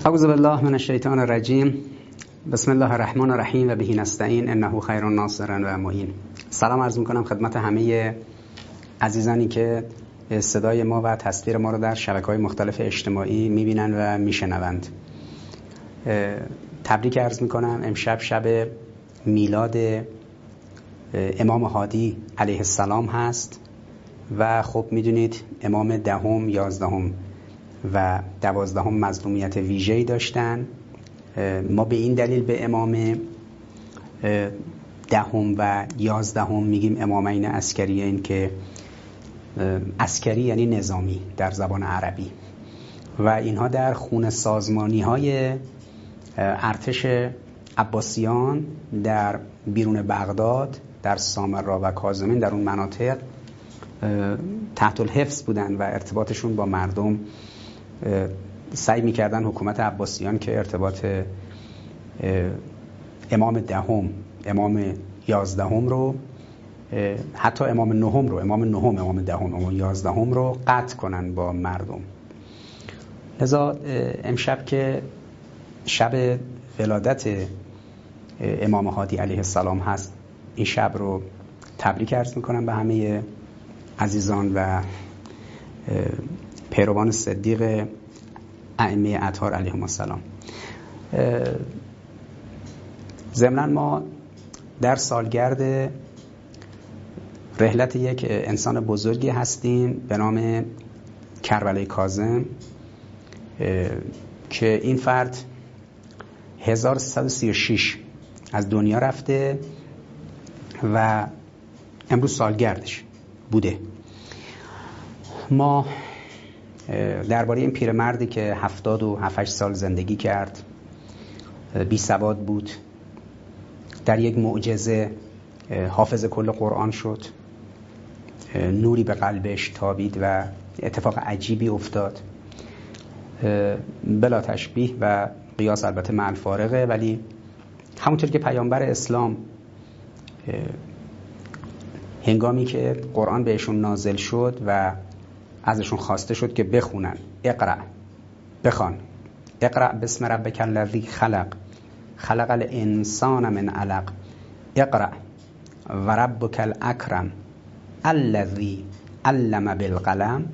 اعوذ بالله من الشیطان الرجیم. بسم الله الرحمن الرحیم و به نستعین انه خیر الناصر و معین. سلام عرض میکنم خدمت همه عزیزانی که صدای ما و تصویر ما رو در شبکه‌های مختلف اجتماعی میبینن و میشنوند. تبریک عرض میکنم. امشب شب میلاد امام هادی علیه السلام هست و خب میدونید امام دهم، 11 و 12 مظلومیت ویژه‌ای داشتن. ما به این دلیل به امام دهم و 11 میگیم امامین عسکریین که عسکری یعنی نظامی در زبان عربی و اینها در خون سازمانی های ارتش عباسیان در بیرون بغداد، در سامرا و کاظمین، در اون مناطق تحت الحفظ بودن و ارتباطشون با مردم سعی میکردن حکومت عباسیان که ارتباط امام دهم، امام 11 رو، حتی امام نهم رو، امام دهم، امام 11 رو قطع کنن با مردم. لذا امشب که شب ولادت امام هادی علیه السلام هست، این شب رو تبریک عرض میکنم به همه عزیزان و پیروان صدیق ائمه اطهار علیهم السلام. ضمناً ما در سالگرد رحلت یک انسان بزرگی هستیم به نام کربلای کاظم که این فرد 1336 از دنیا رفته و امروز سالگردش بوده. ما درباره این پیرمردی که 77 سال زندگی کرد، بی سواد بود، در یک معجزه حافظ کل قرآن شد، نوری به قلبش تابید و اتفاق عجیبی افتاد، بلا تشبیه و قیاس البته مع الفارقه، ولی همونطور که پیامبر اسلام هنگامی که قرآن بهشون نازل شد و ازشون خواسته شد که بخونن، بخوان، اقرأ بسم ربک الذی خلق، خلق الانسان من علق، اقرأ و ربک الاکرم الذی علم بالقلم.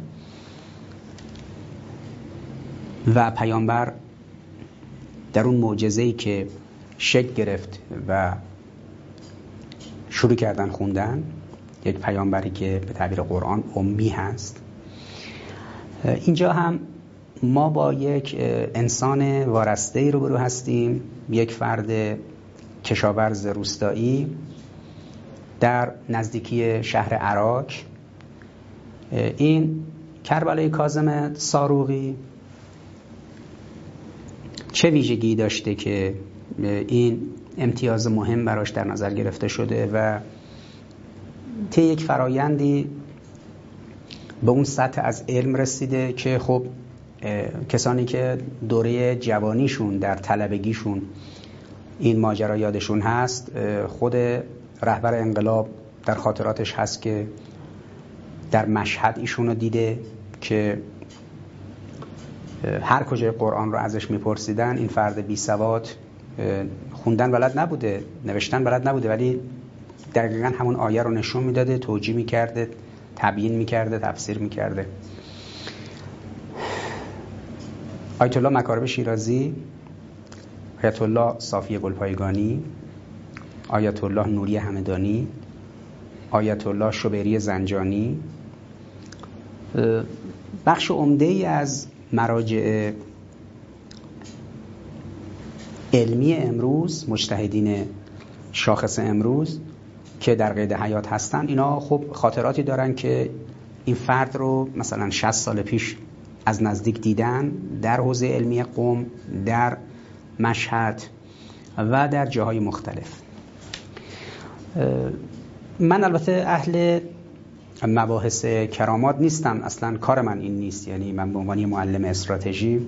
و پیامبر در اون معجزه‌ای که شکل گرفت و شروع کردن خوندن، یک پیامبری که به تعبیر قرآن امی هست، اینجا هم ما با یک انسان وارسته‌ای روبرو هستیم، یک فرد کشاورز روستایی در نزدیکی شهر عراق. این کربلای کاظم ساروغی چه ویژگی داشته که این امتیاز مهم براش در نظر گرفته شده و طی یک فرایندی به اون سطح از علم رسیده که خب کسانی که دوره جوانیشون در طلبگیشون این ماجرا یادشون هست، خود رهبر انقلاب در خاطراتش هست که در مشهد ایشونو دیده که هر کجای قرآن رو ازش میپرسیدن این فرد بی سواد، خوندن بلد نبوده، نوشتن بلد نبوده، ولی دقیقاً همون آیه رو نشون میداده، توجیه میکرده، تبیین میکرده، تفسیر میکرده. آیت الله مکارم شیرازی، آیت الله صافی گلپایگانی، آیت الله نوری همدانی، آیت الله شبیری زنجانی، بخش عمده‌ای از مراجع علمی امروز، مجتهدین شاخص امروز که در قید حیات هستن، اینا خب خاطراتی دارن که این فرد رو مثلا 60 سال پیش از نزدیک دیدن در حوزه علمی قم، در مشهد و در جاهای مختلف. من البته اهل مباحث کرامات نیستم، اصلا کار من این نیست، یعنی من به عنوان معلم استراتژی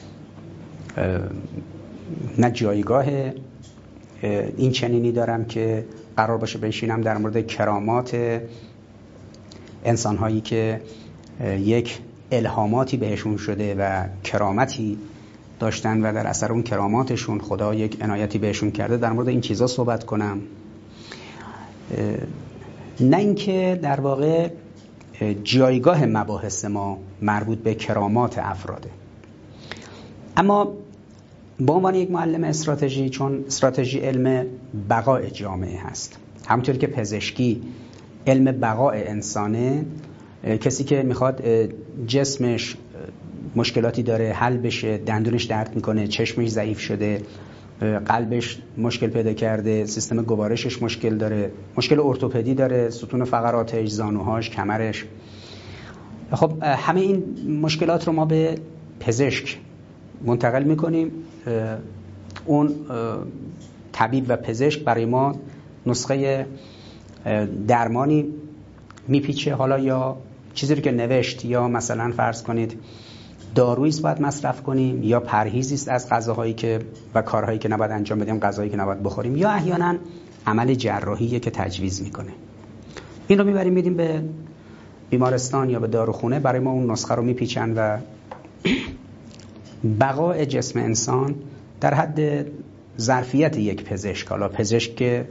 نه جایگاه این چنینی دارم که قرار باشه بشینم در مورد کرامات انسان‌هایی که یک الهاماتی بهشون شده و کرامتی داشتن و در اثر اون کراماتشون خدا یک عنایتی بهشون کرده در مورد این چیزا صحبت کنم. نه اینکه در واقع جایگاه مباحث ما مربوط به کرامات افراده، اما به عنوان یک معلم استراتژی، چون استراتژی علم بقاء جامعه هست، همونطوری که پزشکی علم بقاء انسانه، کسی که میخواد جسمش مشکلاتی داره حل بشه، دندونش درد میکنه، چشمش ضعیف شده، قلبش مشکل پیدا کرده، سیستم گوارشش مشکل داره، مشکل ارتوپدی داره، ستون فقراتش، زانوهاش، کمرش، خب همه این مشکلات رو ما به پزشک منتقل میکنیم. اون طبیب و پزشک برای ما نسخه درمانی میپیچه، حالا یا چیزی رو که نوشت، یا مثلا فرض کنید دارویی است باید مصرف کنیم، یا پرهیزی است از غذاهایی که و کارهایی که نباید انجام بدیم، غذایی که نباید بخوریم، یا احیانا عمل جراحی که تجویز میکنه. این رو میبریم میدیم به بیمارستان یا به داروخونه، برای ما اون نسخه رو میپیچن و بقاء جسم انسان در حد ظرفیت یک پزشک، حالا پزشک که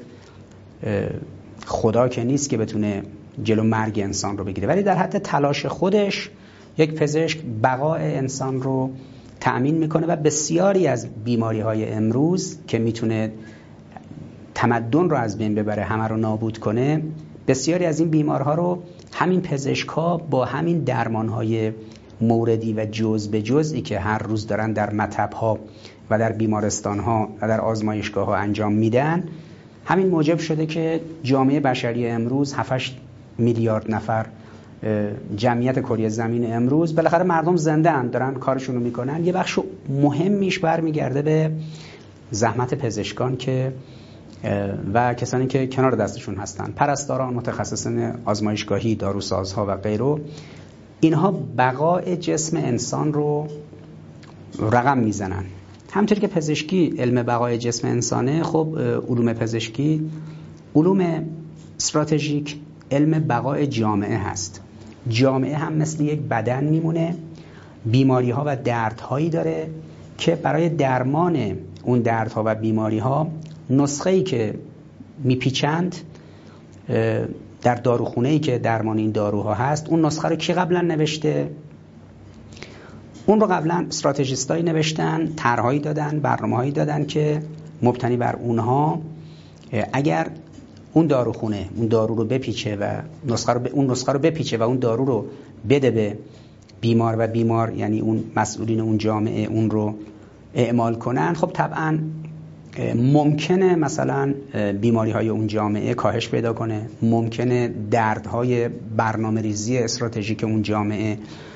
خدا که نیست که بتونه جلو مرگ انسان رو بگیره، ولی در حد تلاش خودش یک پزشک بقاء انسان رو تأمین میکنه و بسیاری از بیماری های امروز که میتونه تمدن رو از بین ببره، همه رو نابود کنه، بسیاری از این بیمارها رو همین پزشک‌ها با همین درمان‌های موردی و جز به جزئی که هر روز دارن در مطب‌ها و در بیمارستان‌ها و در آزمایشگاه‌ها انجام میدن، همین موجب شده که جامعه بشری امروز 7-8 میلیارد نفر جمعیت کره زمین امروز بالاخره مردم زنده اند، دارن کارشون رو میکنن. یه بخش مهمیش برمیگرده به زحمت پزشکان که و کسانی که کنار دستشون هستن، پرستاران، متخصصین آزمایشگاهی، داروسازها و غیره. اینها بقاء جسم انسان رو رقم میزنن. همونطوری که پزشکی علم بقاء جسم انسانه، خب علوم پزشکی، علوم استراتژیک علم بقاء جامعه هست. جامعه هم مثل یک بدن میمونه، بیماری ها و دردهایی داره که برای درمان اون دردها و بیماری ها نسخه‌ای که میپیچند در داروخونه‌ای که درمان این داروها هست، اون نسخه رو کی قبلا نوشته؟ اون رو قبلا استراتژیستایی نوشتن، طرح‌هایی دادن، برنامه‌هایی دادن که مبتنی بر اونها اگر اون داروخونه اون دارو رو بپیچه و اون نسخه رو بپیچه و اون دارو رو بده به بیمار و بیمار یعنی اون مسئولین اون جامعه اون رو اعمال کنن، خب طبعا ممکنه مثلا بیماری های اون جامعه کاهش پیدا کنه، ممکنه دردهای برنامه ریزی استراتژیک اون جامعه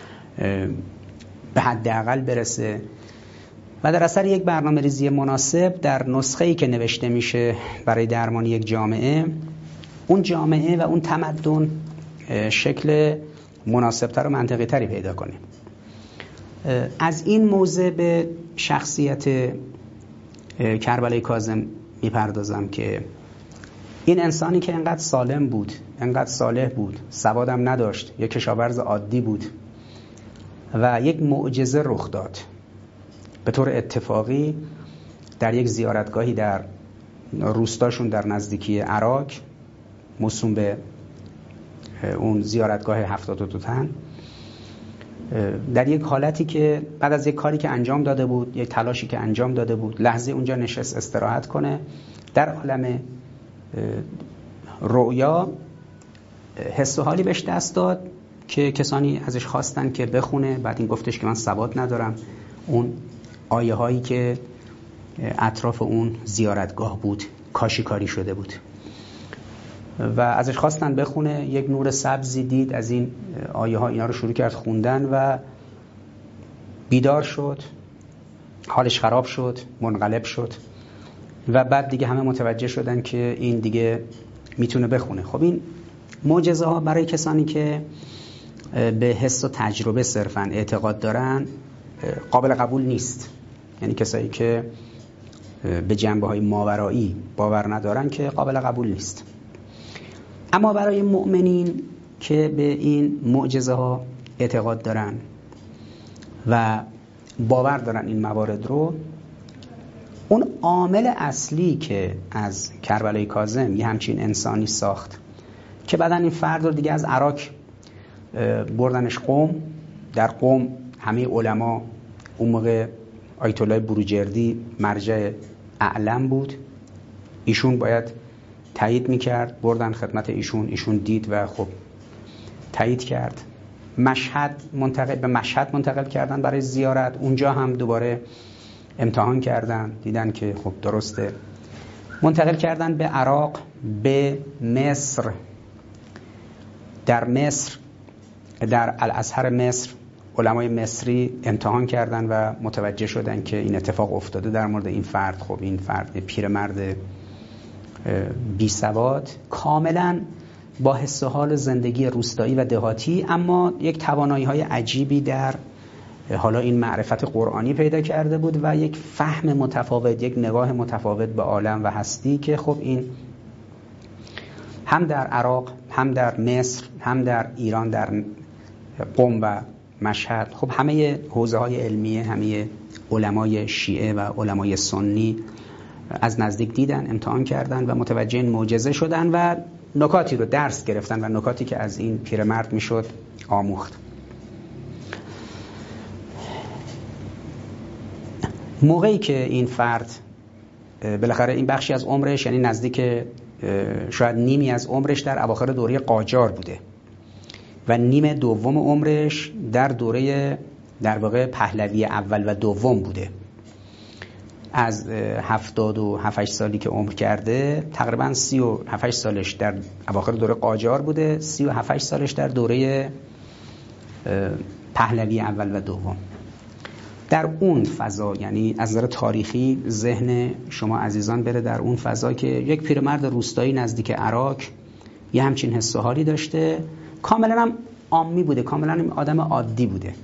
به حداقل برسه و در اثر یک برنامه ریزی مناسب در نسخه‌ای که نوشته میشه برای درمان یک جامعه، اون جامعه و اون تمدن شکل مناسبتر و منطقی تری پیدا کنه. از این موضع به شخصیت کربلای کاظم میپردازم که این انسانی که انقدر سالم بود، انقدر صالح بود، سوادم نداشت، یک کشاورز عادی بود و یک معجزه رخ داد. به طور اتفاقی در یک زیارتگاهی در روستاشون در نزدیکی عراق، موسوم به اون زیارتگاه 72 تن، در یک حالتی که بعد از یک کاری که انجام داده بود، یک تلاشی که انجام داده بود، لحظه اونجا نشست استراحت کنه، در عالم رؤیا حس و حالی بهش دست داد که کسانی ازش خواستن که بخونه. بعد این گفتش که من سواد ندارم. اون آیه هایی که اطراف اون زیارتگاه بود کاشیکاری شده بود و ازش خواستن بخونه. یک نور سبزی دید از این آیه ها، اینا رو شروع کرد خوندن و بیدار شد، حالش خراب شد، منقلب شد و بعد دیگه همه متوجه شدن که این دیگه میتونه بخونه. خب این معجزه ها برای کسانی که به حس و تجربه صرفاً اعتقاد دارن قابل قبول نیست، یعنی کسایی که به جنبه های ماورایی باور ندارن که قابل قبول نیست. اما برای مؤمنین که به این معجزه ها اعتقاد دارن و باور دارن این موارد رو، اون عامل اصلی که از کربلای کاظم یه همچین انسانی ساخت که بعدن این فرد رو دیگه از عراق بردنش قم. در قم همه علما، اون موقع آیت الله بروجردی مرجع اعلم بود، ایشون باید تایید میکرد، بردن خدمت ایشون دید و خب تایید کرد. به مشهد منتقل کردن برای زیارت، اونجا هم دوباره امتحان کردن، دیدن که خب درسته. منتقل کردن به عراق، به مصر. در مصر، در الازهر مصر، علمای مصری امتحان کردن و متوجه شدن که این اتفاق افتاده در مورد این فرد. خب این فرد پیرمرد بی سواد، کاملا با حس و حال زندگی روستایی و دهاتی، اما یک توانایی‌های عجیبی در حالا این معرفت قرآنی پیدا کرده بود و یک فهم متفاوت، یک نگاه متفاوت به عالم و هستی که خب این هم در عراق، هم در مصر، هم در ایران، در قم و مشهد، خب همه حوزه‌های علمیه، همه علمای شیعه و علمای سنی از نزدیک دیدن، امتحان کردن و متوجه این معجزه شدن و نکاتی رو درس گرفتن و نکاتی که از این پیرمرد میشد آموخت. موقعی که این فرد بالاخره این بخشی از عمرش، یعنی نزدیک شاید نیمی از عمرش در اواخر دوره قاجار بوده و نیم دوم عمرش در دوره در واقع پهلوی اول و دوم بوده. از 77 سالی که عمر کرده تقریبا 37 سالش در اواخر دوره قاجار بوده، 37 سالش در دوره پهلوی اول و دوم. در اون فضا، یعنی از نظر تاریخی ذهن شما عزیزان بره در اون فضا که یک پیرمرد روستایی نزدیک عراق یه همچین حس و حالی داشته، کاملا هم عامی بوده، کاملا آدم عادی بوده.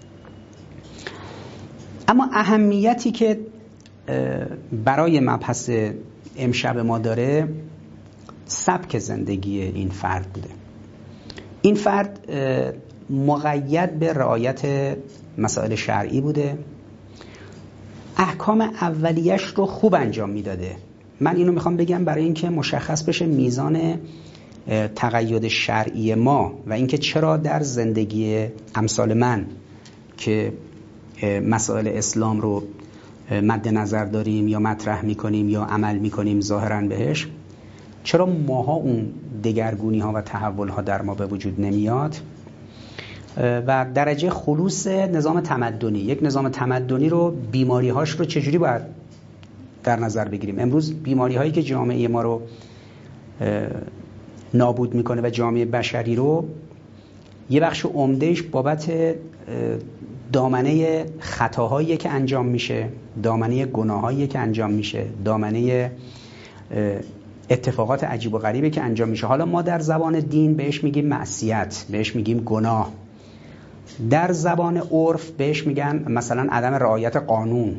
اما اهمیتی که برای مبحث امشب ما داره سبک زندگی این فرد بوده. این فرد مقید به رعایت مسائل شرعی بوده، احکام اولیش رو خوب انجام میداده. من اینو میخوام بگم برای اینکه مشخص بشه میزان تقید شرعی ما و اینکه چرا در زندگی امثال من که مسائل اسلام رو مد نظر داریم یا مطرح میکنیم یا عمل میکنیم ظاهرا بهش، چرا ماها اون دگرگونی ها و تحول ها در ما به وجود نمیاد. و درجه خلوص نظام تمدنی، یک نظام تمدنی رو بیماری هاش رو چجوری باید در نظر بگیریم. امروز بیماری هایی که جامعه ما رو نابود میکنه و جامعه بشری رو، یه بخش عمدهش بابت دامنه خطاهایی که انجام میشه، دامنه گناهایی که انجام میشه، دامنه اتفاقات عجیب و غریبی که انجام میشه. حالا ما در زبان دین بهش میگیم معصیت، بهش میگیم گناه. در زبان عرف بهش میگن مثلا عدم رعایت قانون.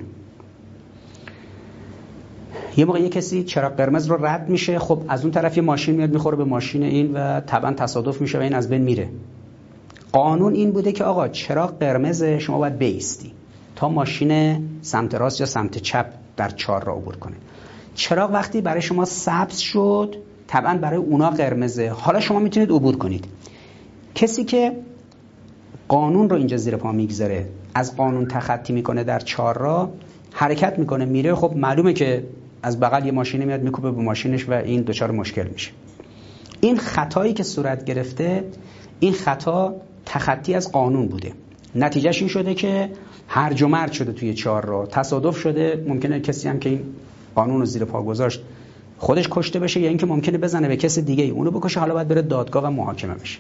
یه موقع یه کسی چراغ قرمز رو رد میشه، خب از اون طرف یه ماشین میاد میخوره به ماشین این و طبعا تصادف میشه و این از بین میره. قانون این بوده که آقا چراغ قرمز، شما باید بایستی تا ماشین سمت راست یا سمت چپ در چهارراه عبور کنه. چراغ وقتی برای شما سبز شد، طبعا برای اونا قرمزه، حالا شما میتونید عبور کنید. کسی که قانون رو اینجا زیر پا میگذاره، از قانون تخطی میکنه، در چهارراه حرکت میکنه میره، خب معلومه که از بغل یه ماشینی میاد میکوبه به ماشینش و این دچار مشکل میشه. این خطایی که صورت گرفته، این خطا تخطی از قانون بوده. نتیجهش این شده که هرج و مرج شده توی چهارراه، تصادف شده، ممکنه کسی هم که این قانون رو زیر پا گذاشت خودش کشته بشه یا اینکه ممکنه بزنه به کسی دیگه اونو بکشه، حالا باید بره دادگاه و محاکمه بشه.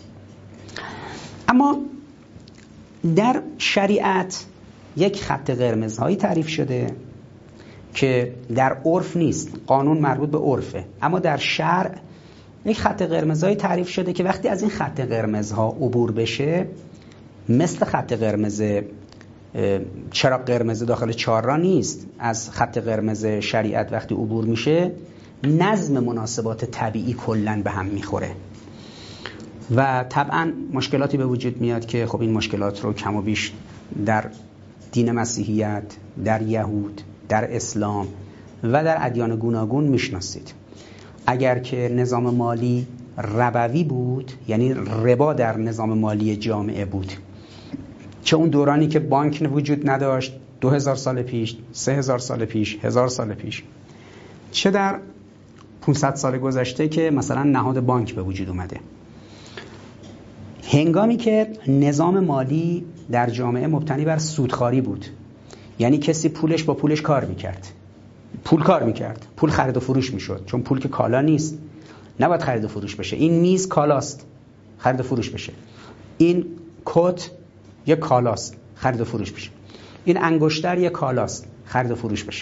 اما در شریعت یک خط قرمزهایی تعریف شده که در عرف نیست، قانون مربوط به عرفه، اما در شرع یک خط قرمزهایی تعریف شده که وقتی از این خط قرمزها عبور بشه، مثل خط قرمز چراغ قرمز داخل چهارراه نیست. از خط قرمز شریعت وقتی عبور میشه، نظم مناسبات طبیعی کلاً به هم میخوره و طبعا مشکلاتی به وجود میاد که خب این مشکلات رو کم و بیش در دین مسیحیت، در یهود، در اسلام و در ادیان گوناگون میشناسید. اگر که نظام مالی ربوی بود، یعنی ربا در نظام مالی جامعه بود، چه اون دورانی که بانک وجود نداشت 2000 سال پیش، 3000 سال پیش، 1000 سال پیش، چه در 500 سال گذشته که مثلا نهاد بانک به وجود اومده، هنگامی که نظام مالی در جامعه مبتنی بر سودخواری بود، یعنی کسی پولش با پولش کار میکرد، پول خرید و فروش میشد، چون پول که کالا نیست، نباید خرید و فروش بشه. این میز کالاست، خرید و فروش بشه. این کت یه کالاست، خرید و فروش بشه. این انگشتر یه کالاست، خرید و فروش بشه.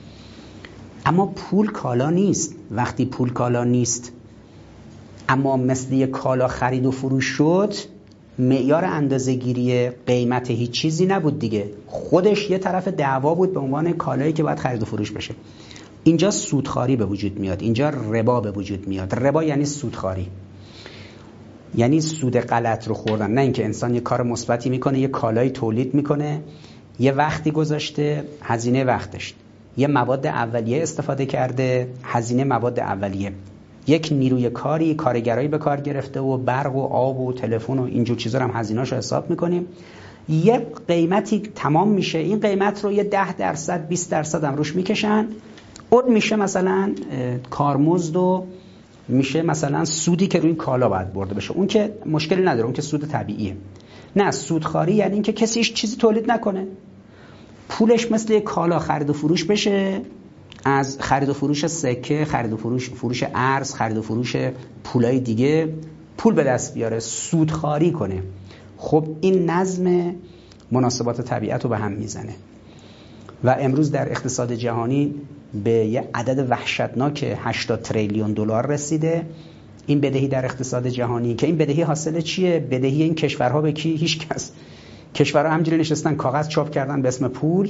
اما پول کالا نیست. وقتی پول کالا نیست اما مثل یه کالا خرید و فروش شد، معیار اندازه‌گیری قیمت هیچ چیزی نبود دیگه، خودش یه طرف دعوا بود به عنوان کالایی که باید خرید و فروش بشه. اینجا سودخواری به وجود میاد، اینجا ربا به وجود میاد. ربا یعنی سودخواری، یعنی سود غلط رو خوردن. نه اینکه انسان یه کار مثبتی میکنه، یه کالایی تولید میکنه، یه وقتی گذاشته، هزینه وقتش، یه مواد اولیه استفاده کرده، هزینه مواد اولیه، یک نیروی کاری، کارگرایی به کار گرفته و برق و آب و تلفن و اینجور چیزا رو هم هزینه‌اشو حساب میکنیم، یه قیمتی تمام میشه، این قیمت رو یه 10% 20% هم روش میکشن، اون میشه مثلا کارمزد و میشه مثلا سودی که روی این کالا باید برده بشه. اون که مشکلی نداره، اون که سود طبیعیه. نه، سودخواری یعنی این که کسی هیچ چیزی تولید نکنه، پولش مثل یک کالا خرید و فروش بشه، از خرید و فروش سکه، خرید و فروش ارز، خرید و فروش پولای دیگه پول به دست بیاره، سودخواری کنه. خب این نظم مناسبات طبیعت رو به هم میزنه و امروز در اقتصاد جهانی به یه عدد وحشتناک 80 تریلیون دلار رسیده این بدهی در اقتصاد جهانی. که این بدهی حاصل چیه؟ بدهی این کشورها به کی؟ هیچ کس. کشورها همینجوری نشستن کاغذ چاپ کردن به اسم پول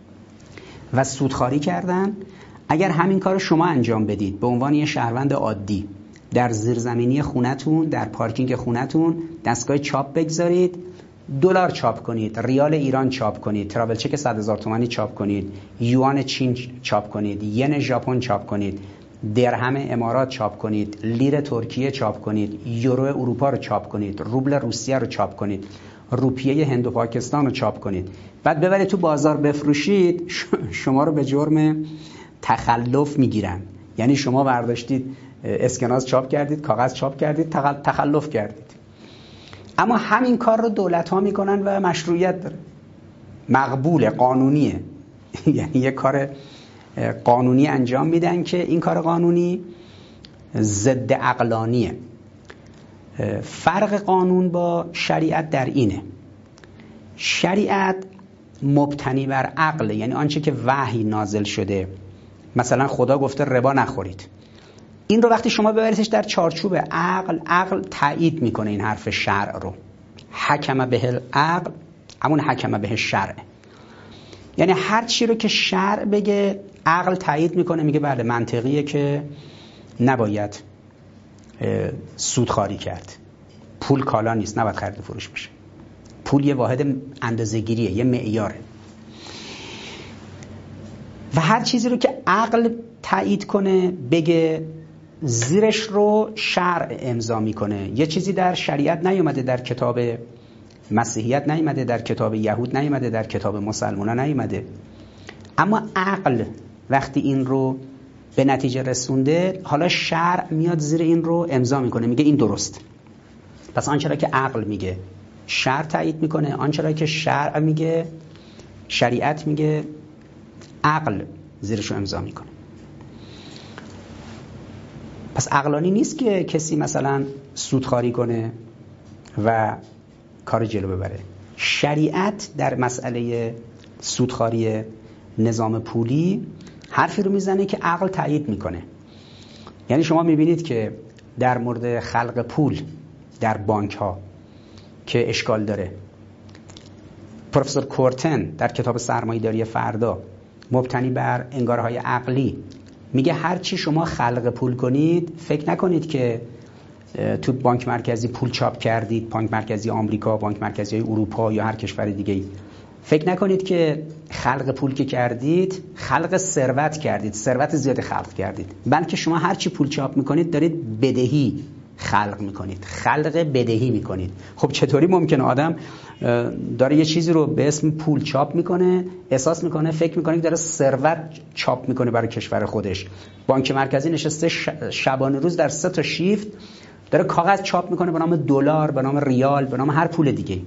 و سودخواری کردن. اگر همین کار شما انجام بدید به عنوان یه شهروند عادی، در زیرزمینی خونتون، در پارکینگ خونتون دستگاه چاپ بگذارید، دلار چاپ کنید، ریال ایران چاپ کنید، تراول چک 100,000 تومانی چاپ کنید، یوان چین چاپ کنید، ین ژاپن چاپ کنید، درهم امارات چاپ کنید، لیر ترکیه چاپ کنید، یورو اروپا رو چاپ کنید، روبل روسیه رو چاپ کنید، روپیه هند و پاکستان رو چاپ کنید، بعد ببرید تو بازار بفروشید، شما رو به جرم تخلف میگیرن. یعنی شما برداشتید اسکناس چاپ کردید، کاغذ چاپ کردید، تخلف کردید. اما همین کار رو دولت ها میکنن و مشروعیت داره، مقبول، قانونیه. یعنی یه کار قانونی انجام میدن که این کار قانونی ضد عقلانیه. فرق قانون با شریعت در اینه، شریعت مبتنی بر عقل، یعنی آنچه که وحی نازل شده، مثلا خدا گفته ربا نخورید، این رو وقتی شما ببریدش در چارچوب عقل تایید میکنه این حرف شرع رو. حکم به العقل همون حکم به شرع، یعنی هر چی رو که شرع بگه عقل تایید میکنه، میگه بله منطقیه که نباید سودخواری کرد، پول کالا نیست، نباید خرید و فروش بشه، پول یه واحد اندازه‌گیریه، یه معیاره. و هر چیزی رو که عقل تایید کنه بگه زیرش رو شرع امضا میکنه. یه چیزی در شریعت نیومده، در کتاب مسیحیت نیومده، در کتاب یهود نیومده، در کتاب مسلمان نیومده، اما عقل وقتی این رو به نتیجه رسونده، حالا شرع میاد زیر این رو امضا میکنه، میگه این درست. پس آنچه را که عقل میگه شرع تایید میکنه، آنچه را که شرع میگه، شریعت میگه، عقل زیرش رو امضا میکنه. پس عقلانی نیست که کسی مثلا سودخواری کنه و کار جلو ببره. شریعت در مسئله سودخواری نظام پولی حرفی رو میزنه که عقل تایید میکنه. یعنی شما میبینید که در مورد خلق پول در بانک ها که اشکال داره، پروفسور کورتن در کتاب سرمایه‌داری فردا مبتنی بر انگارهای عقلی میگه هر چی شما خلق پول کنید، فکر نکنید که تو بانک مرکزی پول چاپ کردید، بانک مرکزی آمریکا، بانک مرکزی اروپا یا هر کشور دیگه، فکر نکنید که خلق پول که کردید خلق ثروت کردید، ثروت زیاد خلق کردید، بلکه شما هرچی پول چاپ میکنید دارید بدهی خلق میکنید، خلق بدهی میکنید. خب چطوری ممکنه آدم داره یه چیزی رو به اسم پول چاپ میکنه، احساس میکنه، فکر میکنه که داره ثروت چاپ میکنه برای کشور خودش. بانک مرکزی نشسته شبانه روز در 3 تا شیفت داره کاغذ چاپ میکنه به نام دلار، به نام ریال، به نام هر پول دیگه.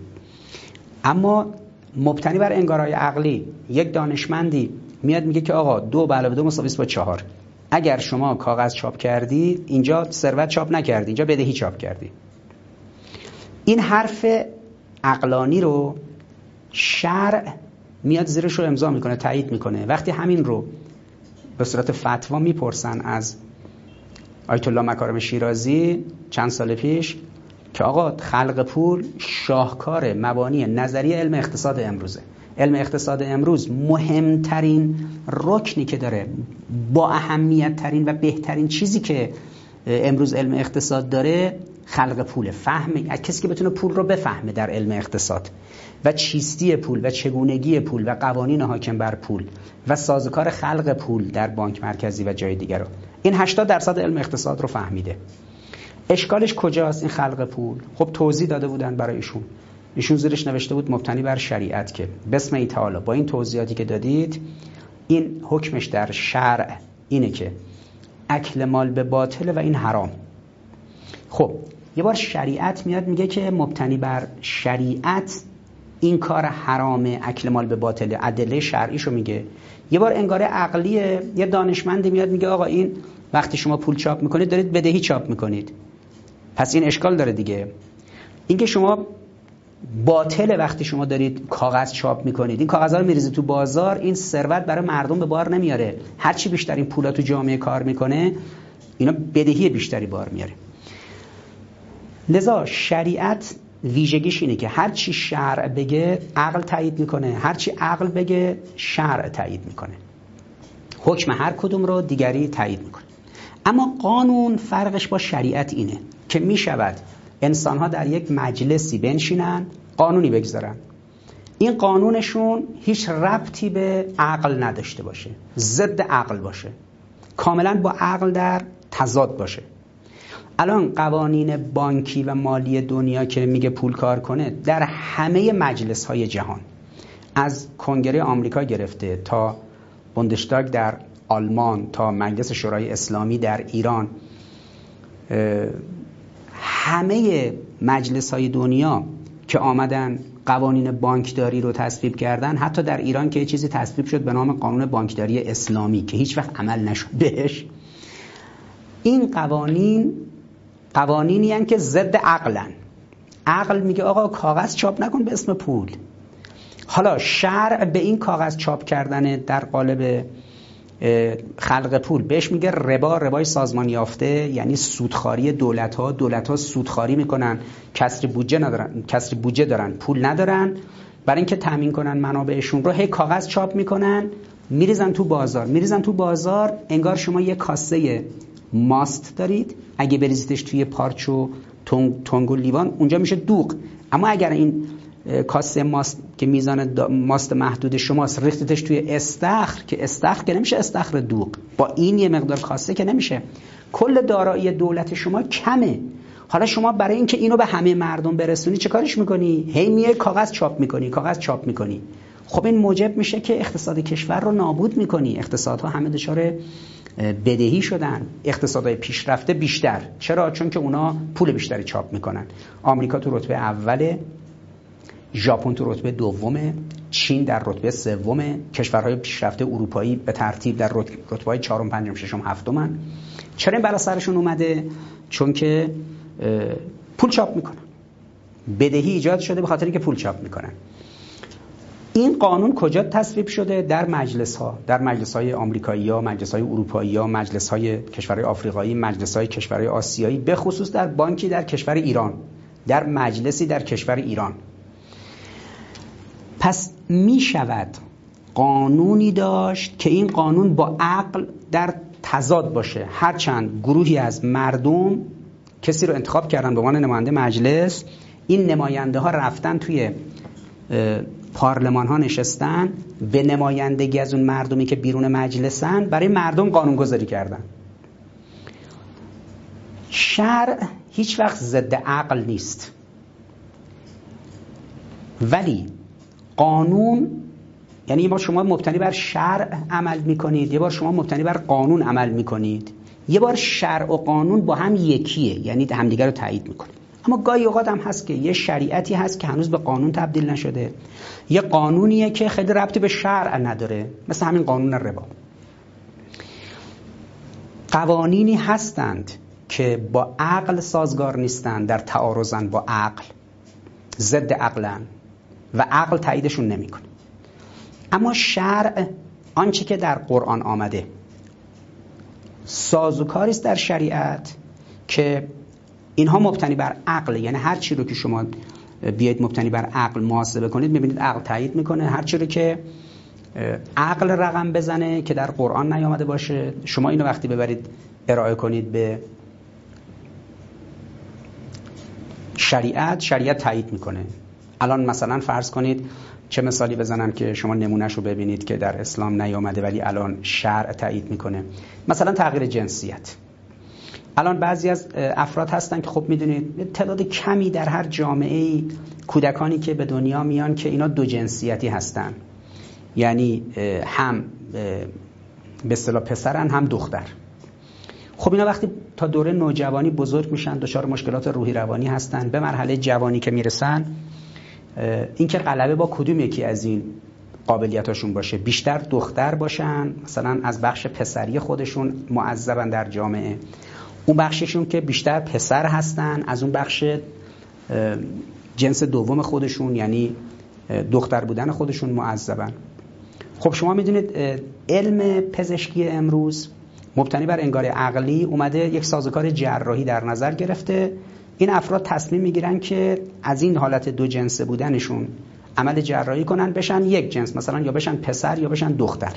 اما مبتنی بر انگارهای عقلی یک دانشمندی میاد میگه که آقا 2 + 2 = 4. اگر شما کاغذ چاپ کردی اینجا ثروت چاپ نکردی، اینجا بدهی چاپ کردی. این حرف عقلانی رو شرع میاد زیرش رو امضا میکنه، تایید میکنه. وقتی همین رو به صورت فتوا میپرسن از آیت الله مکارم شیرازی چند سال پیش که آقا خلق پول شاهکار مبانی نظریه علم اقتصاد امروزه. علم اقتصاد امروز مهمترین رکنی که داره، با اهمیت ترین و بهترین چیزی که امروز علم اقتصاد داره خلق پوله. فهم کسی که بتونه پول رو بفهمه در علم اقتصاد و چیستی پول و چگونگی پول و قوانین حاکم بر پول و سازوکار خلق پول در بانک مرکزی و جای دیگر رو، این 80% علم اقتصاد رو فهمیده. اشکالش کجاست این خلق پول؟ خب توضیح داده بودن برای ایشون زیرش نوشته بود مبتنی بر شریعت، که بسم الله تعالی با این توضیحاتی که دادید این حکمش در شرع اینه که اکل مال به باطل و این حرام. خب یه بار شریعت میاد میگه که مبتنی بر شریعت این کار حرامه، اکل مال به باطل، ادله شرعیشو میگه. یه بار انگاره عقلیه، یه دانشمندی میاد میگه آقا این وقتی شما پول چاپ میکنید دارید بدهی چاپ میکنید، پس این اشکال داره دیگه. اینکه شما باطله وقتی شما دارید کاغذ چاپ میکنید، این کاغذها رو میریزید تو بازار، این ثروت برای مردم به بار نمیاره. هرچی بیشتر این پولا تو جامعه کار میکنه اینا بدهی بیشتری بار میاره. لذا شریعت ویژگیش اینه که هرچی شرع بگه عقل تایید میکنه، هرچی عقل بگه شرع تایید میکنه، حکم هر کدوم رو دیگری تایید میکنه. اما قانون فرقش با شریعت اینه که میشود انسان‌ها در یک مجلسی بنشینن قانونی بگذارن، این قانونشون هیچ ربطی به عقل نداشته باشه، ضد عقل باشه، کاملا با عقل در تضاد باشه. الان قوانین بانکی و مالی دنیا که میگه پول کار کنه در همه مجلس‌های جهان، از کنگره آمریکا گرفته تا بوندشتاگ در آلمان تا مجلس شورای اسلامی در ایران، همه مجلس‌های دنیا که آمدن قوانین بانکداری رو تصویب کردن، حتی در ایران که یه چیزی تصویب شد به نام قانون بانکداری اسلامی که هیچ وقت عمل نشد بهش، این قوانینی هستند که ضد عقلن. عقل میگه آقا کاغذ چاپ نکن به اسم پول. حالا شرع به این کاغذ چاپ کردن در قالب خلق پول بهش میگه ربا، ربای سازمان یافته، یعنی سودخواری دولت‌ها سودخواری میکنن، کسری بودجه دارن، پول ندارن، برای اینکه تامین کنن منابعشون رو هی کاغذ چاپ میکنن، میریزن تو بازار. انگار شما یه کاسه ماست دارید، اگه بریزیدش توی پارچ و تنگ و لیوان اونجا میشه دوغ. اما اگر این کاسه ماست که میزان ماست محدود شماست ریختش توی استخر، که استخر که نمیشه استخر دوغ، با این یه مقدار کاسه که نمیشه، کل دارایی دولت شما کمه. حالا شما برای اینکه اینو به همه مردم برسونی چه کارش میکنی؟ هی میای کاغذ چاپ میکنی. خب این موجب میشه که اقتصاد کشور رو نابود میکنی. اقتصادها همه دچار بدهی شدن، اقتصادهای پیشرفته بیشتر. چرا؟ چون که اونا پول بیشتری چاپ میکنن. آمریکا تو رتبه اوله، ژاپن تو رتبه دومه، چین در رتبه سومه، کشورهای پیشرفته اروپایی به ترتیب در رتبه‌های 4، 5، 6، 7. چرا این بلا سرشون اومده؟ چون که پول چاپ میکنن. بدهی ایجاد شده به خاطر اینکه پول چاپ میکنن. این قانون کجا تصویب شده؟ در مجلس‌های آمریکایی‌ها، مجلس‌های اروپایی‌ها، مجلس‌های کشورهای آفریقایی، مجلس‌های کشورهای آسیایی، به خصوص در بانکی در کشور ایران، در مجلسی در کشور ایران. پس می شود قانونی داشت که این قانون با عقل در تضاد باشه. هرچند گروهی از مردم کسی رو انتخاب کردن به عنوان نماینده مجلس، این نماینده ها رفتن توی پارلمان ها نشستن به نمایندگی از اون مردمی که بیرون مجلسن برای مردم قانون گذاری کردن. شرع هیچ وقت ضد عقل نیست، ولی قانون، یعنی یه بار شما مبتنی بر شرع عمل میکنید، یه بار شما مبتنی بر قانون عمل میکنید، یه بار شرع و قانون با هم یکیه، یعنی همدیگر رو تایید میکنه. اما گاهی اوقات هم هست که یه شریعتی هست که هنوز به قانون تبدیل نشده، یه قانونیه که خیلی ربطی به شرع نداره، مثل همین قانون ربا. قوانینی هستند که با عقل سازگار نیستند، در تعارضن با عقل، ضد عقلن و عقل تاییدشون نمیکنه. اما شرع، آنچه که در قرآن آمده، سازوکاری است در شریعت که اینها مبتنی بر عقل، یعنی هر چی رو که شما بیاید مبتنی بر عقل محاسبه کنید میبینید عقل تایید میکنه. هر چی رو که عقل رقم بزنه که در قرآن نیامده باشه، شما اینو وقتی ببرید ارائه کنید به شریعت تایید میکنه. الان مثلا فرض کنید، چه مثالی بزنم که شما نمونهش رو ببینید که در اسلام نیامده ولی الان شرع تایید میکنه. مثلا تغییر جنسیت. الان بعضی از افراد هستن که خب میدونید تعداد کمی در هر جامعه کودکانی که به دنیا میان که اینا دو جنسیتی هستن، یعنی هم به اصطلاح پسرن هم دختر. خب اینا وقتی تا دوره نوجوانی بزرگ میشن دچار مشکلات روحی روانی هستن، به مرحله جوانی که میرسن اینکه غلبه با کدوم یکی از این قابلیتاشون باشه، بیشتر دختر باشن، مثلا از بخش پسری خودشون معذبن در جامعه، اون بخششون که بیشتر پسر هستن از اون بخش جنس دوم خودشون یعنی دختر بودن خودشون معذبن. خب شما میدونید علم پزشکی امروز مبتنی بر انگار عقلی اومده یک سازوکار جراحی در نظر گرفته. این افراد تصمیم میگیرن که از این حالت دو جنسه بودنشون عمل جراحی کنن، بشن یک جنس، مثلا یا بشن پسر یا بشن دختر.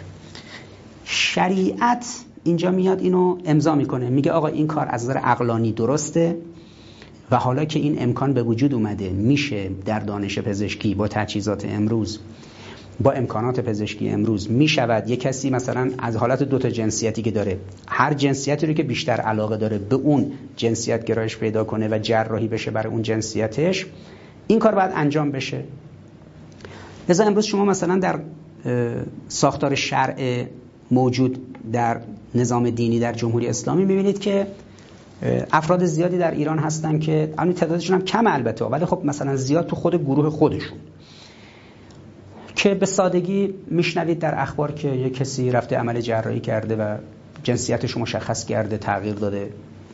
شریعت اینجا میاد اینو امضا میکنه، میگه آقا این کار از نظر عقلانی درسته و حالا که این امکان به وجود اومده، میشه در دانش پزشکی با تجهیزات امروز، با امکانات پزشکی امروز میشود یک کسی مثلا از حالت دوتا جنسیتی که داره، هر جنسیتی رو که بیشتر علاقه داره به اون جنسیت گرایش پیدا کنه و جراحی بشه برای اون جنسیتش، این کار باید انجام بشه. لذا امروز شما مثلا در ساختار شرع موجود در نظام دینی در جمهوری اسلامی میبینید که افراد زیادی در ایران هستن که الان تعدادشون هم کم البته، ولی خب مثلا زیاد تو خود گروه خودشون، که به سادگی میشنوید در اخبار که یک کسی رفته عمل جراحی کرده و جنسیتش مشخص کرده، تغییر داده.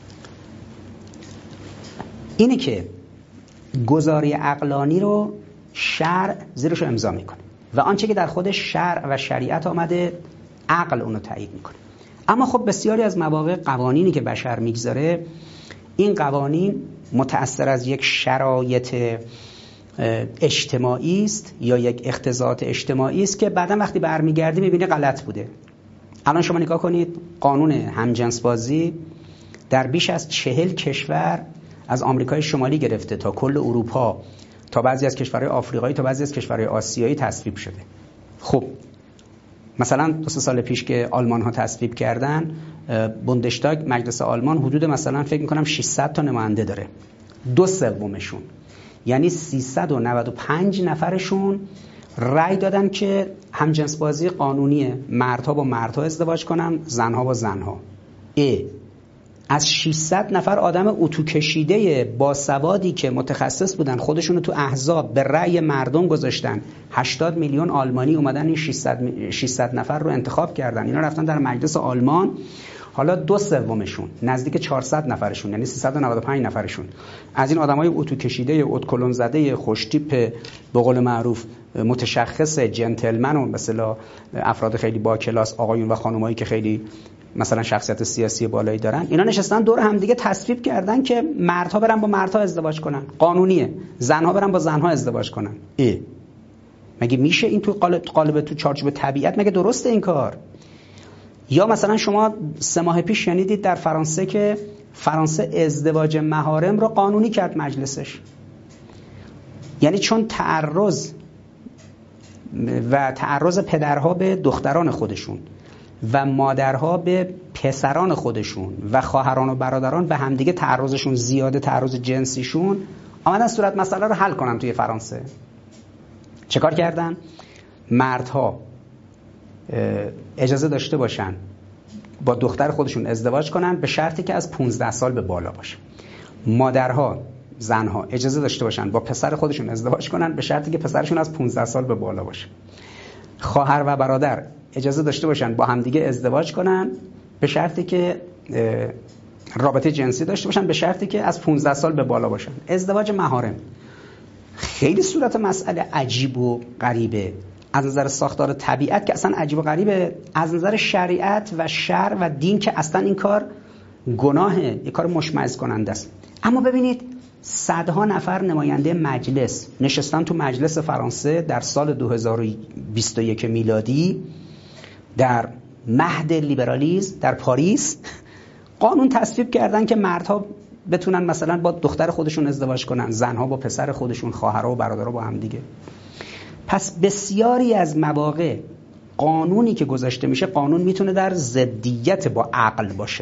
اینه که گزاری عقلانی رو شرع زیرش رو امضا میکنه و آنچه که در خود شرع و شریعت آمده عقل اونو تایید میکنه. اما خب بسیاری از مواقع قوانینی که بشر میگذاره، این قوانین متأثر از یک شرایط اجتماعی است یا یک اقتضاعات اجتماعی است که بعدا وقتی برمیگردی میبینی غلط بوده. الان شما نگاه کنید، قانون همجنس بازی در بیش از 40 کشور از آمریکای شمالی گرفته تا کل اروپا، تا بعضی از کشورهای آفریقایی، تا بعضی از کشورهای آسیایی تصویب شده. خب مثلا 2 سال پیش که آلمان ها تصویب کردن، بوندشتاگ مجلس آلمان حدود مثلا فکر میکنم 600 تا نماینده داره، 2/3 یعنی 395 نفرشون رأی دادن که همجنس بازی قانونیه، مردها با مردها ازدواج کنن، زنها با زنها. از 600 نفر آدم اتو کشیده باسوادی که متخصص بودن، خودشونو تو احزاب به رأی مردم گذاشتن، 80 میلیون آلمانی اومدن این 600 نفر رو انتخاب کردن، اینا رفتن در مجلس آلمان. حالا 2/3 نزدیک 400 نفرشون یعنی 395 نفرشون از این آدمای اتو کشیده، اتکلون زده، خوشتیپ، به قول معروف متشخص، جنتلمن و مثلا افراد خیلی با کلاس، آقایون و خانمایی که خیلی مثلا شخصیت سیاسی بالایی دارن، اینا نشستن دور هم دیگه تصویب کردن که مردها برن با مردها ازدواج کنن، قانونیه، زنها برن با زنها ازدواج کنن. مگه میشه این تو قالب تو چارچوب طبیعت؟ مگه درسته این کار؟ یا مثلا شما 3 ماه پیش شنیدید در فرانسه که فرانسه ازدواج محارم رو قانونی کرد مجلسش، یعنی چون تعرض و تعرض پدرها به دختران خودشون و مادرها به پسران خودشون و خواهران و برادران به همدیگه تعرضشون زیاده، تعرض جنسیشون، آمدن صورت مسئله رو حل کنن. توی فرانسه چه کار کردن؟ مردها اجازه داشته باشن با دختر خودشون ازدواج کنن به شرطی که از 15 سال به بالا باشه. مادرها، زنها اجازه داشته باشن با پسر خودشون ازدواج کنن به شرطی که پسرشون از 15 سال به بالا باشه. خواهر و برادر اجازه داشته باشن با همدیگه ازدواج کنن به شرطی که رابطه جنسی داشته باشن به شرطی که از 15 سال به بالا باشن. ازدواج محارم. خیلی صورت مسئله عجیب و غریبه از نظر ساختار طبیعت که اصلا عجیب و غریبه، از نظر شریعت و شرع و دین که اصلا این کار گناهه، یک کار مشمئز کننده است. اما ببینید صدها نفر نماینده مجلس نشستن تو مجلس فرانسه در سال 2021 میلادی در مهد لیبرالیسم در پاریس قانون تصویب کردن که مردها بتونن مثلا با دختر خودشون ازدواج کنن، زنها با پسر خودشون، خواهرها و برادرها با هم دیگه. پس بسیاری از مواقع قانونی که گذاشته میشه قانون میتونه در ضدیت با عقل باشه،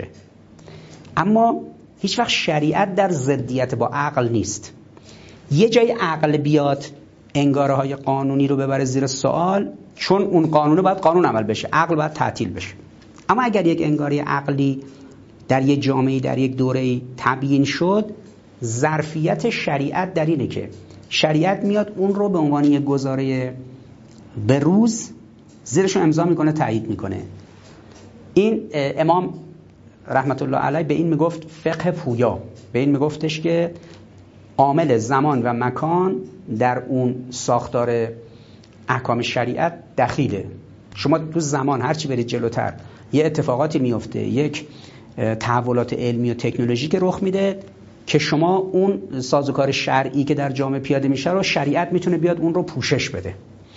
اما هیچ وقت شریعت در ضدیت با عقل نیست. یه جای عقل بیاد انگاره های قانونی رو ببره زیر سوال، چون اون قانونه باید قانون عمل بشه، عقل باید تعطیل بشه. اما اگر یک انگاره عقلی در یک جامعه در یک دوره تبیین شد، ظرفیت شریعت در اینه که شریعت میاد اون رو به عنوان یک گزاره به روز زیرش رو امضا میکنه، تایید میکنه. این امام رحمت الله علیه به این میگفت فقه پویا، به این میگفتش که عامل زمان و مکان در اون ساختار احکام شریعت دخیله. شما تو زمان هرچی برید جلوتر یه اتفاقاتی میفته، یک تحولات علمی و تکنولوژیک رخ میده که شما اون سازوکار شرعی که در جامعه پیاده میشه رو شریعت میتونه بیاد اون رو پوشش بده.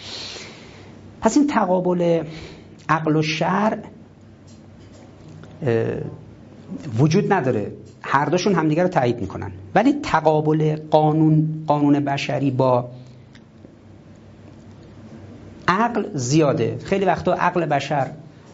پس این تقابل عقل و شرع وجود نداره، هر دوشون همدیگر رو تایید میکنن. ولی تقابل قانون بشری با عقل زیاده. خیلی وقتا عقل بشر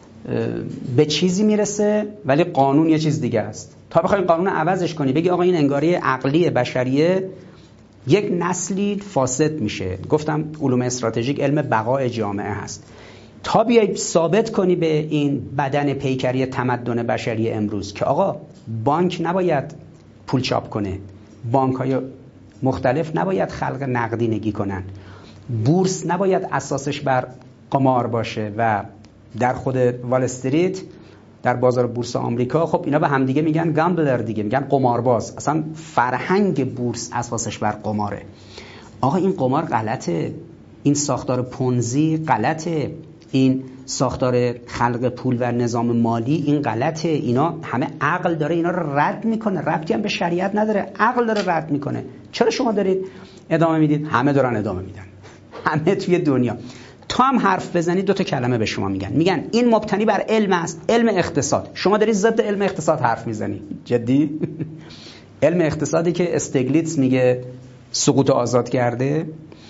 به چیزی میرسه ولی قانون یه چیز دیگه است. تا بخوای قانون عوضش کنی بگی آقا این انگاری عقلی بشریه، یک نسلی فاسد میشه. گفتم علوم استراتژیک علم بقای جامعه هست. تا بیای ثابت کنی به این بدن پیکری تمدن بشری امروز که آقا بانک نباید پول چاپ کنه، بانک‌های مختلف نباید خلق نقدینگی کنن، بورس نباید اساسش بر قمار باشه و در خود وال استریت در بازار بورس آمریکا خب اینا به هم دیگه میگن گامبلر، دیگه میگن قمارباز. اصلا فرهنگ بورس اساسش بر قماره. آقا این قمار غلطه، این ساختار پونزی غلطه، این ساختار خلق پول و نظام مالی این غلطه. اینا همه عقل داره اینا رو رد میکنه، ربطی هم به شریعت نداره، عقل داره رد میکنه. چرا شما دارید ادامه میدید؟ همه دارن ادامه میدن، همه توی دنیا. تا هم حرف بزنید 2 کلمه به شما میگن این مبتنی بر علم است، علم اقتصاد. شما دارید ضد علم اقتصاد حرف میزنی. جدی؟ علم اقتصادی که استگلیتس میگه سقوط آزاد کرده.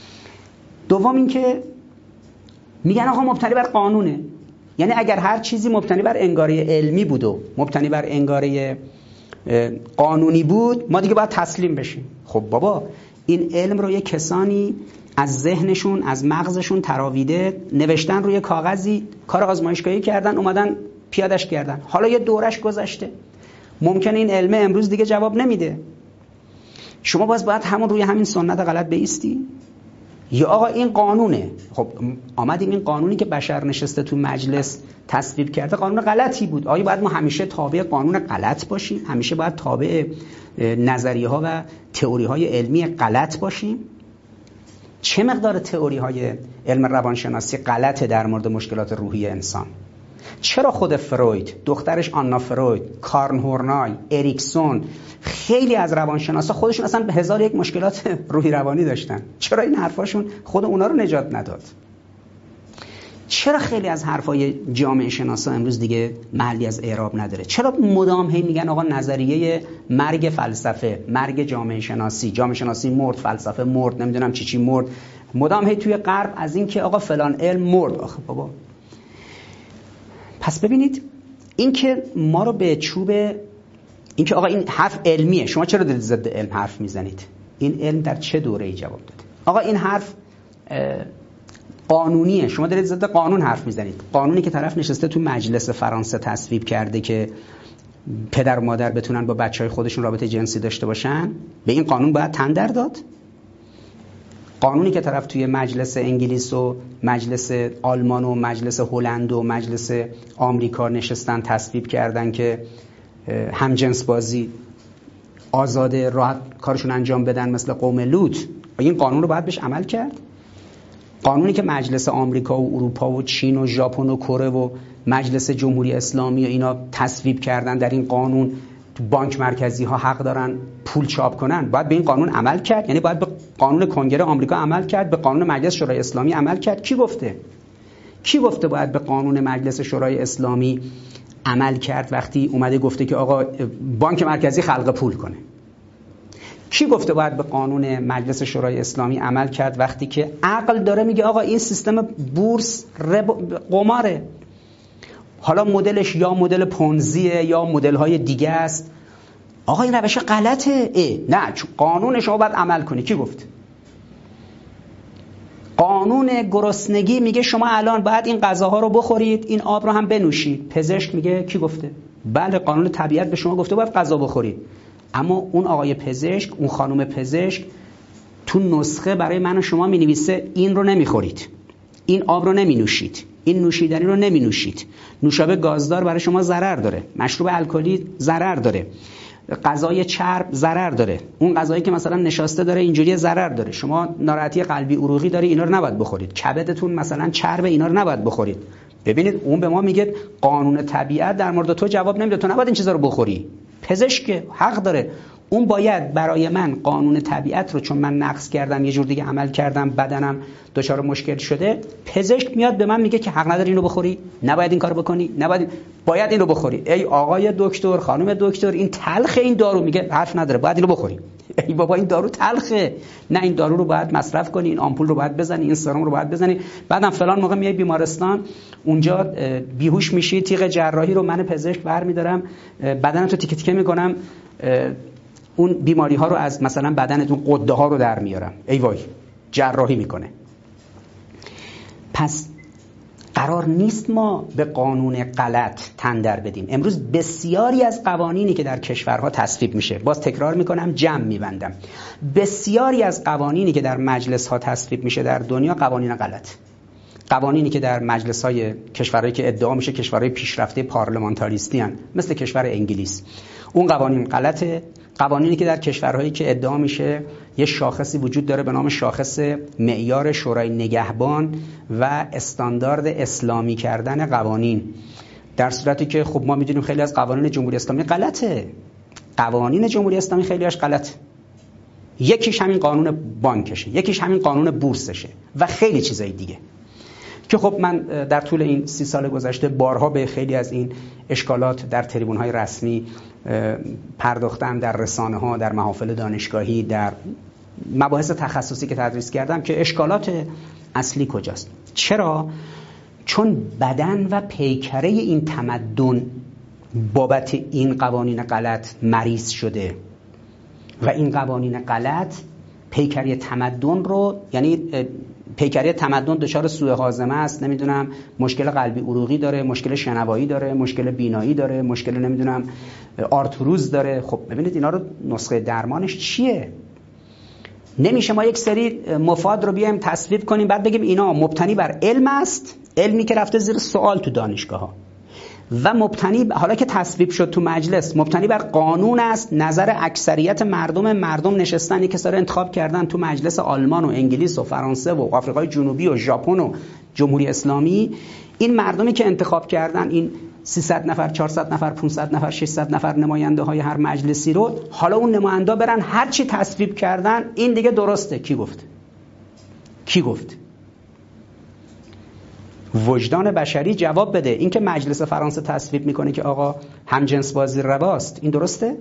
دوم این که میگن آقا مبتنی بر قانونه، یعنی اگر هر چیزی مبتنی بر انگاره علمی بود و مبتنی بر انگاره قانونی بود ما دیگه باید تسلیم بشیم. خب بابا این علم رو یه کسانی از ذهنشون از مغزشون تراویده نوشتن روی کاغذی، کار آزمایشگاهی کردن، اومدن پیادش کردن، حالا یه دورش گذشته، ممکنه این علم امروز دیگه جواب نمیده. شما باید همون روی همین سنت غلط بایستی؟ یا آقا این قانونه. خب آمدیم این قانونی که بشر نشسته تو مجلس تصویب کرده قانون غلطی بود. آیا باید ما همیشه تابع قانون غلط باشیم؟ همیشه باید تابع نظریه ها و تئوری های علمی غلط باشیم؟ چه مقدار تئوری های علم روانشناسی غلطه در مورد مشکلات روحی انسان؟ چرا خود فروید، دخترش آنا فروید، کارل هورنای، اریکسون، خیلی از روانشناسا خودشون اصلا 1001 مشکلات روحی روانی داشتن؟ چرا این حرفاشون خود اونا رو نجات نداد؟ چرا خیلی از حرفای جامعه شناسا امروز دیگه محلی از اعراب نداره؟ چرا مدام هی میگن آقا نظریه مرگ فلسفه، مرگ جامعه شناسی، جامعه شناسی مرد، فلسفه مرد، نمیدونم چی مرد، مدام هی توی غرب از این که آقا فلان علم مرد. آخه بابا، پس ببینید این که ما رو به چوب این که آقا این حرف علمیه، شما چرا دارید ضد علم حرف میزنید؟ این علم در چه دوره‌ای جواب داده؟ آقا این حرف قانونیه، شما دارید ضد قانون حرف میزنید. قانونی که طرف نشسته تو مجلس فرانسه تصویب کرده که پدر و مادر بتونن با بچهای خودشون رابطه جنسی داشته باشن، به این قانون باید تندر داد؟ قانونی که طرف توی مجلس انگلیس و مجلس آلمان و مجلس هلند و مجلس آمریکا نشستن تصویب کردن که همجنس بازی آزاده، راحت کارشون انجام بدن مثل قوم لوط، این قانون رو باید بهش عمل کرد؟ قانونی که مجلس آمریکا و اروپا و چین و ژاپن و کره و مجلس جمهوری اسلامی و اینا تصویب کردن، در این قانون تو بانک مرکزی ها حق دارن پول چاپ کنن، باید به این قانون عمل کرد؟ یعنی باید به قانون کنگره آمریکا عمل کرد، به قانون مجلس شورای اسلامی عمل کرد؟ کی گفته؟ کی گفته باید به قانون مجلس شورای اسلامی عمل کرد وقتی اومده گفته که آقا بانک مرکزی خلق پول کنه؟ کی گفته باید به قانون مجلس شورای اسلامی عمل کرد وقتی که عقل داره میگه آقا این سیستم بورس قماره، حالا مدلش یا مدل پونزیه یا مدل های دیگه است، آقا این روش غلطه؟ نه، چون قانون شما باید عمل کنی. کی گفت؟ قانون گرسنگی میگه شما الان باید این غذاها رو بخورید، این آب رو هم بنوشید. پزشک میگه کی گفته؟ بله، قانون طبیعت به شما گفته باید غذا بخورید، اما اون آقای پزشک، اون خانم پزشک تو نسخه برای من و شما مینویسه این رو نمیخورید، این آب رو نمینوشید، این نوشیدنی رو نمینوشید، نوشابه گازدار برای شما ضرر داره، مشروب الکلی ضرر داره، غذای چرب ضرر داره، اون غذایی که مثلا نشاسته داره اینجوری ضرر داره، شما ناراحتی قلبی عروقی داری اینا رو نباید بخورید، کبدتون مثلا چرب اینا رو نباید بخورید. ببینید اون به ما میگه قانون طبیعت در مورد تو جواب نمیده، تو نباید این چیزا رو بخوری. پزشک حق داره، اون باید برای من قانون طبیعت رو، چون من نقض کردم یه جور دیگه عمل کردم، بدنم دچار مشکل شده، پزشک میاد به من میگه که حق نداری اینو بخوری، نباید این کارو بکنی، باید اینو بخوری. ای آقای دکتر، خانم دکتر، این تلخه این دارو، میگه حرف نداره باید اینو بخوری. ای بابا این دارو تلخه، نه این دارو رو باید مصرف کنی، این آمپول رو باید بزنی، این سرم رو باید بزنی، بعدم فلان موقع میای بیمارستان اونجا بیهوش میشی، تیغ جراحی رو من پزشک برمی‌دارم، بدنتو تیکه تیکه میکنم، اون بیماری ها رو از مثلا بدنتون قده ها رو در میارم، ای وای جراحی میکنه. پس قرار نیست ما به قانون غلط تندر بدیم. امروز بسیاری از قوانینی که در کشورها تصویب میشه، باز تکرار میکنم جمع میبندم، بسیاری از قوانینی که در مجلس ها تصویب میشه در دنیا قوانین غلط، قوانینی که در مجلس های کشورهایی که ادعا میشه کشورهای پیشرفته پارلمانتاریستی هستند مثل کشور انگلیس، اون قوانین غلطه. قوانینی که در کشورهایی که ادعا میشه یه شاخصی وجود داره به نام شاخص معیار شورای نگهبان و استاندارد اسلامی کردن قوانین، در صورتی که خب ما میدونیم خیلی از قوانین جمهوری اسلامی غلطه. قوانین جمهوری اسلامی خیلیاش غلطه، یکیش همین قانون بانکشه، یکیش همین قانون بورسشه و خیلی چیزای دیگه که خب من در طول این 30 سال گذشته بارها به خیلی از این اشکالات در تریبون‌های رسمی پرداختم، در رسانه‌ها، در محافل دانشگاهی، در مباحث تخصصی که تدریس کردم که اشکالات اصلی کجاست. چرا؟ چون بدن و پیکره این تمدن بابت این قوانین غلط مریض شده و این قوانین غلط پیکره تمدن رو، یعنی پیکره تمدن دچار سوء هاضمه است، نمیدونم مشکل قلبی عروقی داره، مشکل شنوایی داره، مشکل بینایی داره، مشکل نمیدونم آرتروز داره. خب ببینید اینا رو نسخه درمانش چیه؟ نمیشه ما یک سری مفاد رو بیایم تصویب کنیم بعد بگیم اینا مبتنی بر علم است، علمی که رفته زیر سوال تو دانشگاه ها، و مبتنی حالا که تصویب شد تو مجلس مبتنی بر قانون است، نظر اکثریت مردم نشستن یک کسا رو انتخاب کردن تو مجلس آلمان و انگلیس و فرانسه و آفریقای جنوبی و ژاپن و جمهوری اسلامی، این مردمی که انتخاب کردن این 300 نفر 400 نفر 500 نفر 600 نفر نماینده های هر مجلسی رو، حالا اون نماینده برن هر چی تصویب کردن این دیگه درسته. کی گفت؟ وجدان بشری جواب بده. این که مجلس فرانسه تصویب میکنه که آقا همجنس بازی رواست، این درسته؟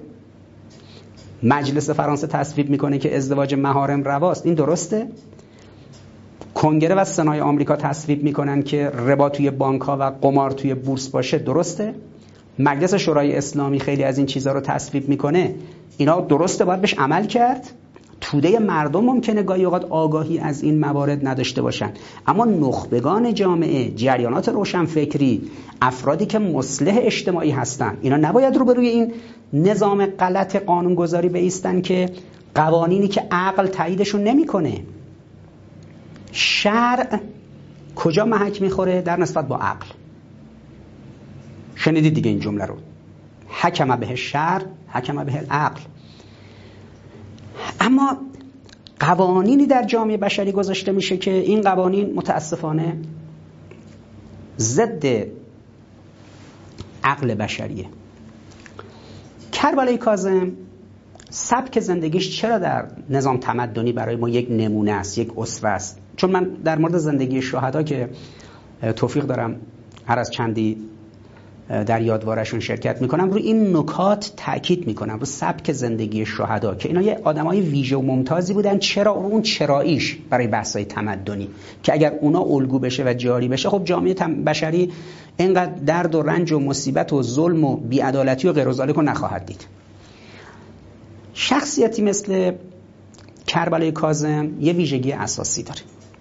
مجلس فرانسه تصویب میکنه که ازدواج محارم رواست، این درسته؟ کنگره و سنای آمریکا تصویب میکنن که ربا توی بانک‌ها و قمار توی بورس باشه، درسته؟ مجلس شورای اسلامی خیلی از این چیزها رو تصویب میکنه، اینا درسته، باید بهش عمل کرد. توده مردم ممکنه گاهی اوقات آگاهی از این موارد نداشته باشن، اما نخبگان جامعه، جریانات روشنفکری، افرادی که مصلح اجتماعی هستن، اینا نباید روبروی این نظام غلط قانونگذاری بایستن که قوانینی که عقل تاییدشون نمیکنه. شرع کجا محک میخوره؟ در نسبت با عقل. شنیدید دیگه این جمله رو، حکم به الشرع حکم به العقل. اما قوانینی در جامعه بشری گذاشته میشه که این قوانین متاسفانه ضد عقل بشریه. کربلای کاظم سبک زندگیش چرا در نظام تمدنی برای ما یک نمونه است، یک اسوه است؟ چون من در مورد زندگی شهدا که توفیق دارم هر از چندی در یادوارشون شرکت میکنم، روی این نکات تاکید میکنم، رو سبک زندگی شهدا که اینا یه آدمای ویژه و ممتازی بودن. چرا؟ اون چراییش برای بحث‌های تمدنی که اگر اونا الگو بشه و جاری بشه، خب جامعه بشری اینقدر درد و رنج و مصیبت و ظلم و بی‌عدالتی و غیر ذالک رو نخواهد دید. شخصیتی مثل کربلای کاظم یه ویژگی اساسی داره.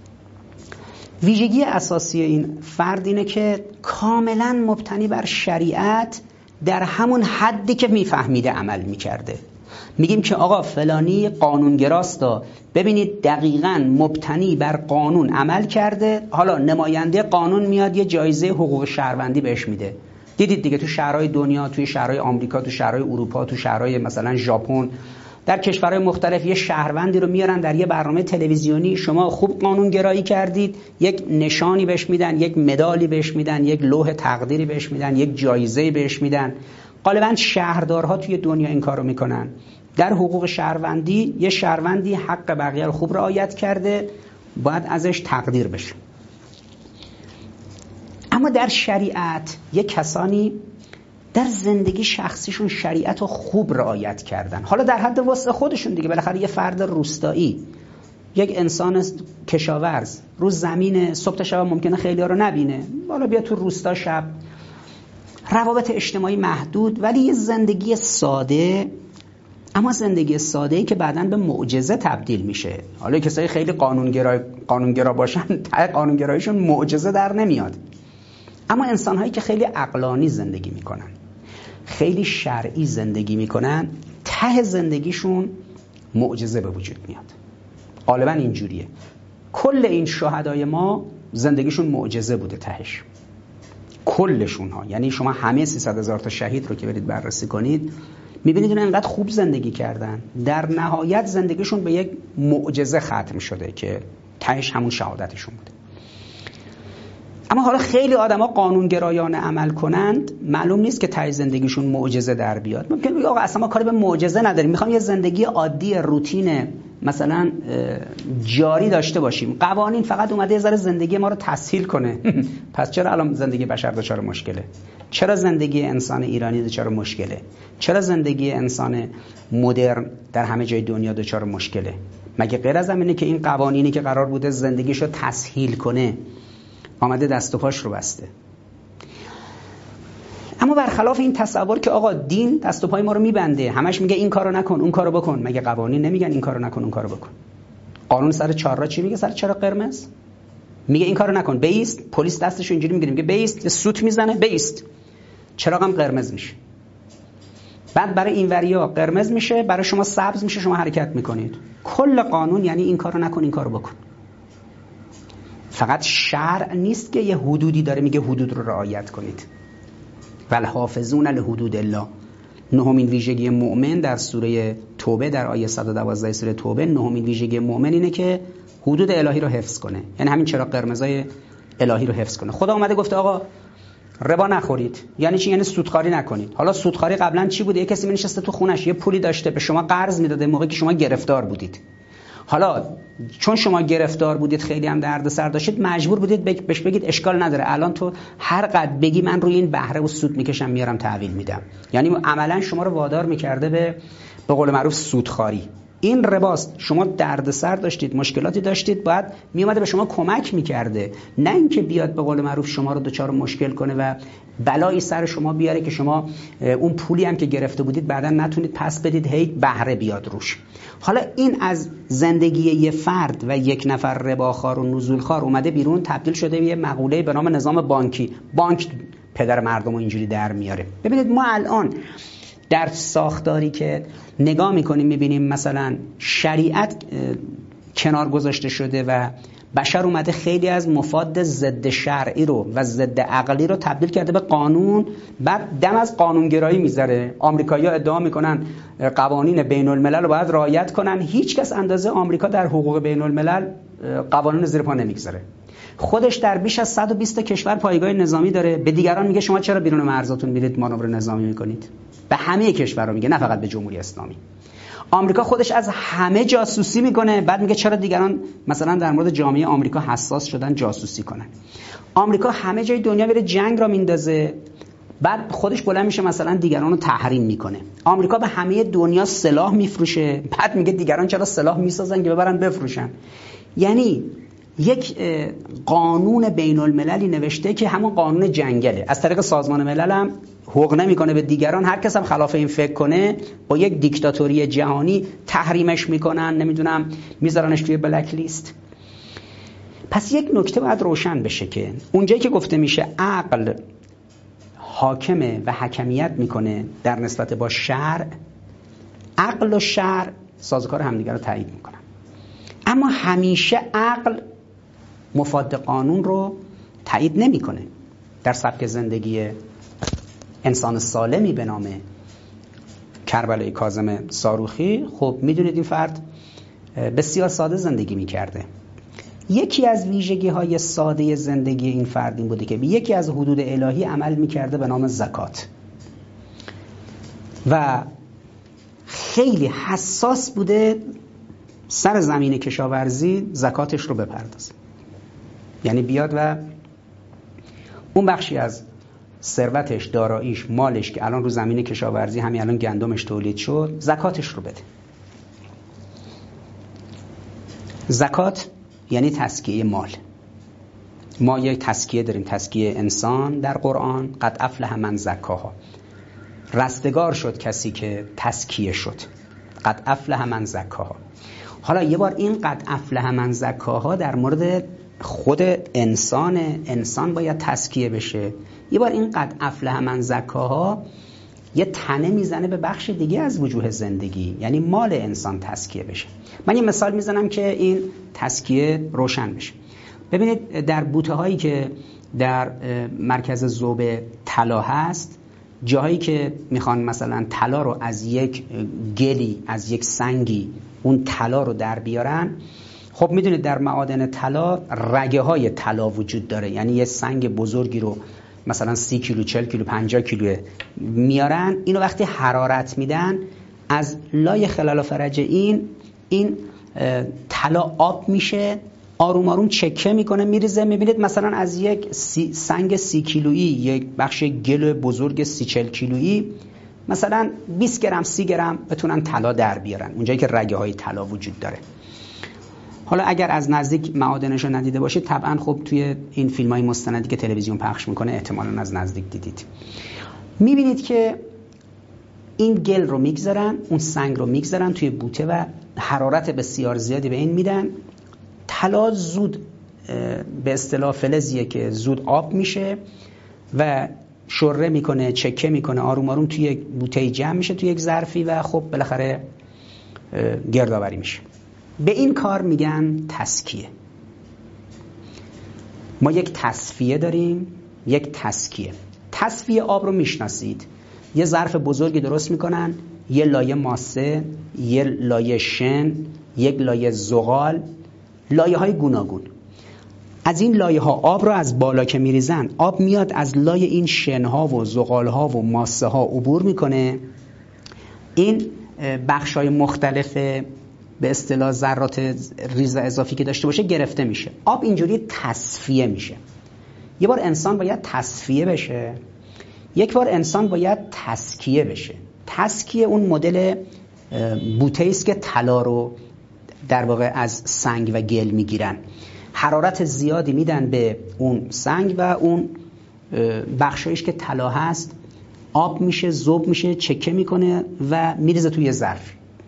ویژگی اساسی این فرد اینه که کاملا مبتنی بر شریعت در همون حدی که میفهمیده عمل میکرده. میگیم که آقا فلانی قانونگراستا، ببینید دقیقاً مبتنی بر قانون عمل کرده، حالا نماینده قانون میاد یه جایزه حقوق شهروندی بهش میده. دیدید دیگه تو شهرهای دنیا، توی شهرهای آمریکا، تو شهرهای اروپا، تو شهرهای مثلا ژاپن، در کشورهای مختلف یه شهروندی رو میارن در یه برنامه تلویزیونی، شما خوب قانونگرایی کردید، یک نشانی بهش میدن، یک مدالی بهش میدن، یک لوح تقدیری بهش میدن، یک جایزه بهش میدن. غالبا شهردارها توی دنیا این کارو میکنن. در حقوق شهروندی یه شهروندی حق بقیه رو خوب رعایت کرده، باید ازش تقدیر بشه. اما در شریعت یه کسانی در زندگی شخصیشون شریعت رو خوب رعایت کردن، حالا در حد وسع خودشون دیگه. بالاخره یه فرد روستایی، یک انسان کشاورز، روز زمین صبح تا شب ممکنه خیلی ها رو نبینه، حالا بیا تو روستا شب، روابط اجتماعی محدود، ولی یه زندگی ساده، اما زندگی ساده‌ای که بعداً به معجزه تبدیل میشه. حالا کسایی خیلی قانونگرا باشن، ته قانونگراییشون معجزه در نمیاد. اما انسان‌هایی که خیلی عقلانی زندگی میکنن، خیلی شرعی زندگی میکنن، ته زندگیشون معجزه به وجود میاد. غالبا اینجوریه. کل این شهدای ما زندگیشون معجزه بوده تهش، کلشون ها. یعنی شما همه 300,000 تا شهید رو که برید بررسی کنید، میبینید اینا انقدر خوب زندگی کردن، در نهایت زندگیشون به یک معجزه ختم شده که تهش همون شهادتشون بوده. اما حالا خیلی آدما قانونگرایانه عمل کنند، معلوم نیست که ته زندگیشون معجزه در بیاد. ممکن بگه آقا اصلا ما کاری به معجزه نداریم، میخوام یه زندگی عادی روتین مثلا جاری داشته باشیم، قوانین فقط اومده یه ذره زندگی ما رو تسهیل کنه. پس چرا الان زندگی بشر دچار مشکله؟ چرا زندگی انسان ایرانی دچار مشکله؟ چرا زندگی انسان مدرن در همه جای دنیا دچار مشکله؟ مگه غیر از اینه که این قوانینی که قرار بوده زندگیشو تسهیل کنه آمده دست و پاش رو بسته؟ اما برخلاف این تصور که آقا دین دست و پای ما رو میبنده، همش میگه این کارو نکن اون کارو بکن، مگه قوانین نمیگن این کارو نکن اون کارو بکن؟ قانون سر چهارراه چی میگه؟ سر چراغ قرمز میگه این کارو نکن، بیست، پلیس دستش اینجوری میگیره میگه بیست، سوت میزنه بیست، چراغم قرمز میشه. بعد برای این وریا قرمز میشه، برای شما سبز میشه، شما حرکت میکنید. کل قانون یعنی این کارو نکن این کارو بکن. فقط شرع نیست که یه حدودی داره میگه حدود رو رعایت کنید. والحافظون لحدود الله. نهمین ویژگی مؤمن در سوره توبه، در آیه 112 سوره توبه، نهمین ویژگی مؤمن اینه که حدود الهی رو حفظ کنه. یعنی همین چراغ قرمزای الهی رو حفظ کنه. خدا اومده گفته آقا ربا نخورید. یعنی چی؟ یعنی سودخواری نکنید. حالا سودخواری قبلا چی بوده؟ یه کسی نشسته تو خونش یه پولی داشته به شما قرض میداده موقعی که شما گرفتار بودید. حالا چون شما گرفتار بودید، خیلی هم دردسر داشتید، مجبور بودید بهش بگید اشکال نداره، الان تو هر قد بگی من روی این بهره و سود میکشم میارم تحویل میدم. یعنی عملا شما رو وادار میکرده به قول معروف سودخواری. این رباست. شما دردسر داشتید، مشکلاتی داشتید، باید میومده به شما کمک میکرده، نه اینکه بیاد به قول معروف شما رو دچار مشکل کنه و بلایی سر شما بیاره که شما اون پولی هم که گرفته بودید بعدا نتونید پس بدید، هی بهره بیاد روش. حالا این از زندگی یه فرد و یک نفر رباخوار و نزولخوار اومده بیرون، تبدیل شده به یه مقوله به نام نظام بانکی. بانک پدر مردم رو اینجوری در میاره. ببینید ما الان در ساختاری که نگاه میکنیم میبینیم مثلا شریعت کنار گذاشته شده و بشر اومده خیلی از مفاد ضد شرعی رو و ضد عقلی رو تبدیل کرده به قانون، بعد دم از قانونگرایی میذاره. آمریکایی‌ها ادعا میکنن قوانین بین الملل رو باید رعایت کنن، هیچ کس اندازه آمریکا در حقوق بین الملل قوانین زیر پا نمیگذاره. خودش در بیش از 120 کشور پایگاه نظامی داره، به دیگران میگه شما چرا بیرون مرزاتون میرید مانور نظامی میکنید؟ به همه کشورها میگه، نه فقط به جمهوری اسلامی. آمریکا خودش از همه جاسوسی میکنه، بعد میگه چرا دیگران مثلا در مورد جامعه آمریکا حساس شدن جاسوسی کنن. آمریکا همه جای دنیا میره جنگ را میندازه، بعد خودش بلند میشه مثلا دیگران رو تحریم میکنه. آمریکا به همه دنیا سلاح میفروشه، بعد میگه دیگران چرا سلاح میسازن که ببرن بفروشن. یعنی یک قانون بین المللی نوشته که همون قانون جنگله، از طریق سازمان ملل هم حقوق نمیکنه به دیگران. هر کس هم خلاف این فکر کنه با یک دیکتاتوری جهانی تحریمش میکنن، نمیدونم میذارنش توی بلک لیست. پس یک نکته باید روشن بشه که اونجایی که گفته میشه عقل حاکمه و حکمیت میکنه در نسبت با شرع، عقل و شرع سازوکار همدیگر رو تایید میکنن. اما همیشه عقل مفاد قانون رو تایید نمیکنه. در سبک زندگی انسان سالمی به نام کربلای کاظم صاروخی، خب میدونید این فرد بسیار ساده زندگی میکرده. یکی از ویژگی‌های ساده زندگی این فرد این بوده که به یکی از حدود الهی عمل میکرده به نام زکات و خیلی حساس بوده سر زمین کشاورزی زکاتش رو بپردازه. یعنی بیاد و اون بخشی از ثروتش، داراییش، مالش که الان رو زمین کشاورزی همین الان گندمش تولید شد، زکاتش رو بده. زکات یعنی تزکیه مال. ما یک تزکیه داریم، تزکیه انسان در قرآن، قد افلح من زکاها، رستگار شد کسی که تزکیه شد، قد افلح من زکاها. حالا یه بار این قد افلح من زکاها در مورد خود انسان باید تزکیه بشه. یه بار این قد افلح من زکاها یه تنه میزنه به بخش دیگه از وجوه زندگی، یعنی مال انسان تزکیه بشه. من یه مثال میزنم که این تزکیه روشن بشه. ببینید در بوته هایی که در مرکز ذوب طلا هست، جاهایی که میخوان مثلا طلا رو از یک گلی، از یک سنگی اون طلا رو در بیارن، خب میدونید در معادن طلا رگه های طلا وجود داره. یعنی یه سنگ بزرگی رو مثلا 30 کیلو، 40 کیلو، 50 کیلو میارن، اینو وقتی حرارت میدن از لای خلال و فرج این طلا آب میشه، آروم آروم چکه میکنه میریزه. میبینید مثلا از یک سنگ 30 کیلویی، یک بخش گل بزرگ 30-40 کیلویی، مثلا 20 گرم 30 گرم بتونن طلا در بیارن، اونجایی که رگه های طلا وجود داره. حالا اگر از نزدیک معادنش رو ندیده باشید، طبعا خب توی این فیلم های مستندی که تلویزیون پخش میکنه احتمالاً از نزدیک دیدید. میبینید که این گل رو میگذارن، اون سنگ رو میگذارن توی بوته و حرارت بسیار زیادی به این میدن. طلا زود به اصطلاح فلزیه که زود آب میشه و شره میکنه، چکه میکنه، آروم آروم توی یک بوته جمع میشه توی یک ظرفی و خب بالاخره گردآوری میشه. به این کار میگن تزکیه. ما یک تصفیه داریم، یک تزکیه. تصفیه آب رو میشناسید، یه ظرف بزرگی درست میکنن، یه لایه ماسه، یه لایه شن، یک لایه زغال، لایه های گوناگون. از این لایه ها آب رو از بالا که میریزن، آب میاد از لای این شن ها و زغال ها و ماسه ها عبور میکنه، این بخش های مختلف به اصطلاح ذرات ریز و اضافی که داشته باشه گرفته میشه. آب اینجوری تصفیه میشه. یه بار انسان باید تصفیه بشه، یک بار انسان باید تزکیه بشه. تزکیه اون مدل بوته است که طلا رو در واقع از سنگ و گل میگیرن. حرارت زیادی میدن به اون سنگ و اون بخشایش که طلا هست آب میشه، ذوب میشه، چکه میکنه و میریزه توی ظرف.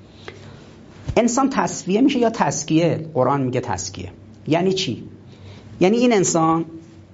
انسان تصفیه میشه یا تزکیه. قرآن میگه تزکیه. یعنی چی؟ یعنی این انسان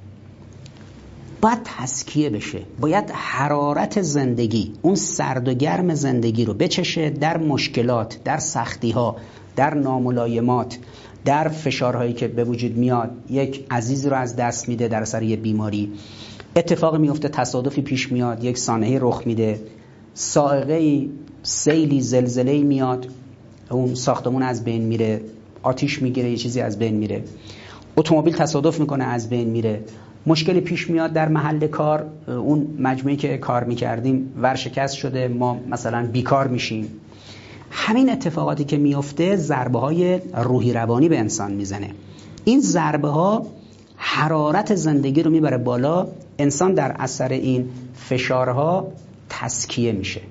باید تزکیه بشه، باید حرارت زندگی، اون سرد و گرم زندگی رو بچشه در مشکلات، در سختی‌ها، در ناملایمات، در فشارهایی که به وجود میاد. یک عزیزی رو از دست میده در اثر یه بیماری، اتفاقی میفته، تصادفی پیش میاد، یک سانحه‌ای رخ میده، صاعقه‌ای، سیلی، زلزله‌ای میاد، اون ساختمون از بین میره، آتیش میگیره، یه چیزی از بین میره، اتومبیل تصادف میکنه از بین میره، مشکلی پیش میاد در محل کار، اون مجموعی که کار میکردیم ورشکست شده، ما مثلا بیکار میشیم. همین اتفاقاتی که میفته ضربه های روحی روانی به انسان میزنه. این ضربه ها حرارت زندگی رو میبره بالا. انسان در اثر این فشارها تزکیه میشه.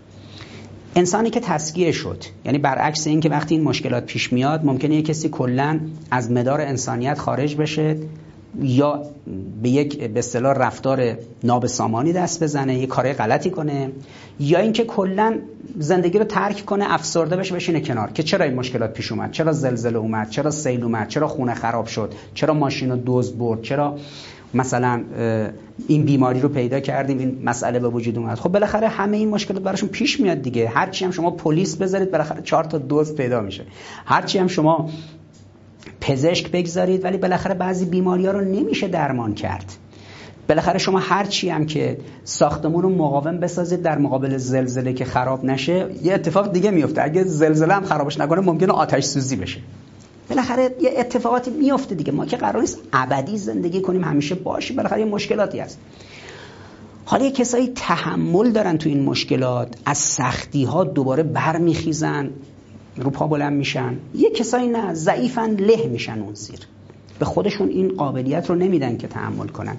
انسانی که تزکیه شد، یعنی برعکس این که وقتی این مشکلات پیش میاد ممکنه یک کسی کلاً از مدار انسانیت خارج بشه یا به یک به اصطلاح رفتار نابسامانی دست بزنه، یک کار غلطی کنه، یا اینکه کلاً زندگی رو ترک کنه، افسرده بشه، بشینه کنار که چرا این مشکلات پیش اومد، چرا زلزله اومد، چرا سیل اومد، چرا خونه خراب شد، چرا ماشین رو دزد برد، چرا مثلا این بیماری رو پیدا کردیم، این مسئله به وجود اومد. خب بالاخره همه این مشکلات براشون پیش میاد دیگه. هرچی هم شما پلیس بذارید بالاخره 4 تا دزد پیدا میشه، هرچی هم شما پزشک بگذارید ولی بالاخره بعضی بیماری‌ها رو نمیشه درمان کرد. بالاخره شما هرچی هم که ساختمون رو مقاوم بسازید در مقابل زلزله که خراب نشه، یه اتفاق دیگه میفته. اگه زلزله هم خرابش نکنه ممکنه آتش سوزی بشه. بالاخره یه اتفاقاتی میفته دیگه. ما که قرار نیست ابدی زندگی کنیم همیشه باشیم، بالاخره یه مشکلاتی هست. حالا یه کسایی تحمل دارن تو این مشکلات، از سختی‌ها دوباره برمیخیزن، رو پا بلند میشن. یه کسایی نه، ضعیفن، له میشن اون زیر، به خودشون این قابلیت رو نمیدن که تحمل کنن.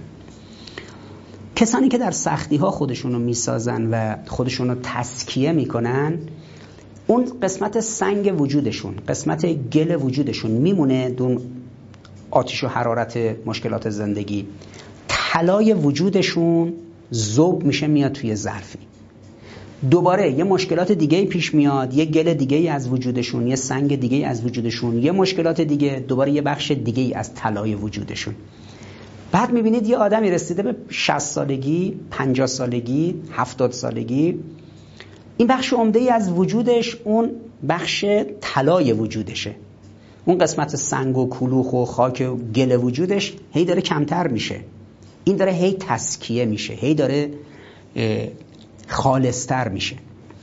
کسانی که در سختی‌ها خودشون رو میسازن و خودشون رو تزکیه میکنن، اون قسمت سنگ وجودشون، قسمت گل وجودشون میمونه دون آتش و حرارت مشکلات زندگی. طلای وجودشون ذوب میشه، میاد توی ظرفی. دوباره یه مشکلات دیگه پیش میاد، یه گل دیگه از وجودشون، یه سنگ دیگه از وجودشون، یه مشکلات دیگه، دوباره یه بخش دیگه از طلای وجودشون. بعد میبینید یه آدمی رسیده به 60 سالگی، 50 سالگی، 70 سالگی، این بخش عمده‌ای از وجودش اون بخش طلای وجودشه. اون قسمت سنگ و کلوخ و خاک و گل وجودش هی داره کمتر میشه. این داره هی تزکیه میشه، هی داره خالصتر میشه.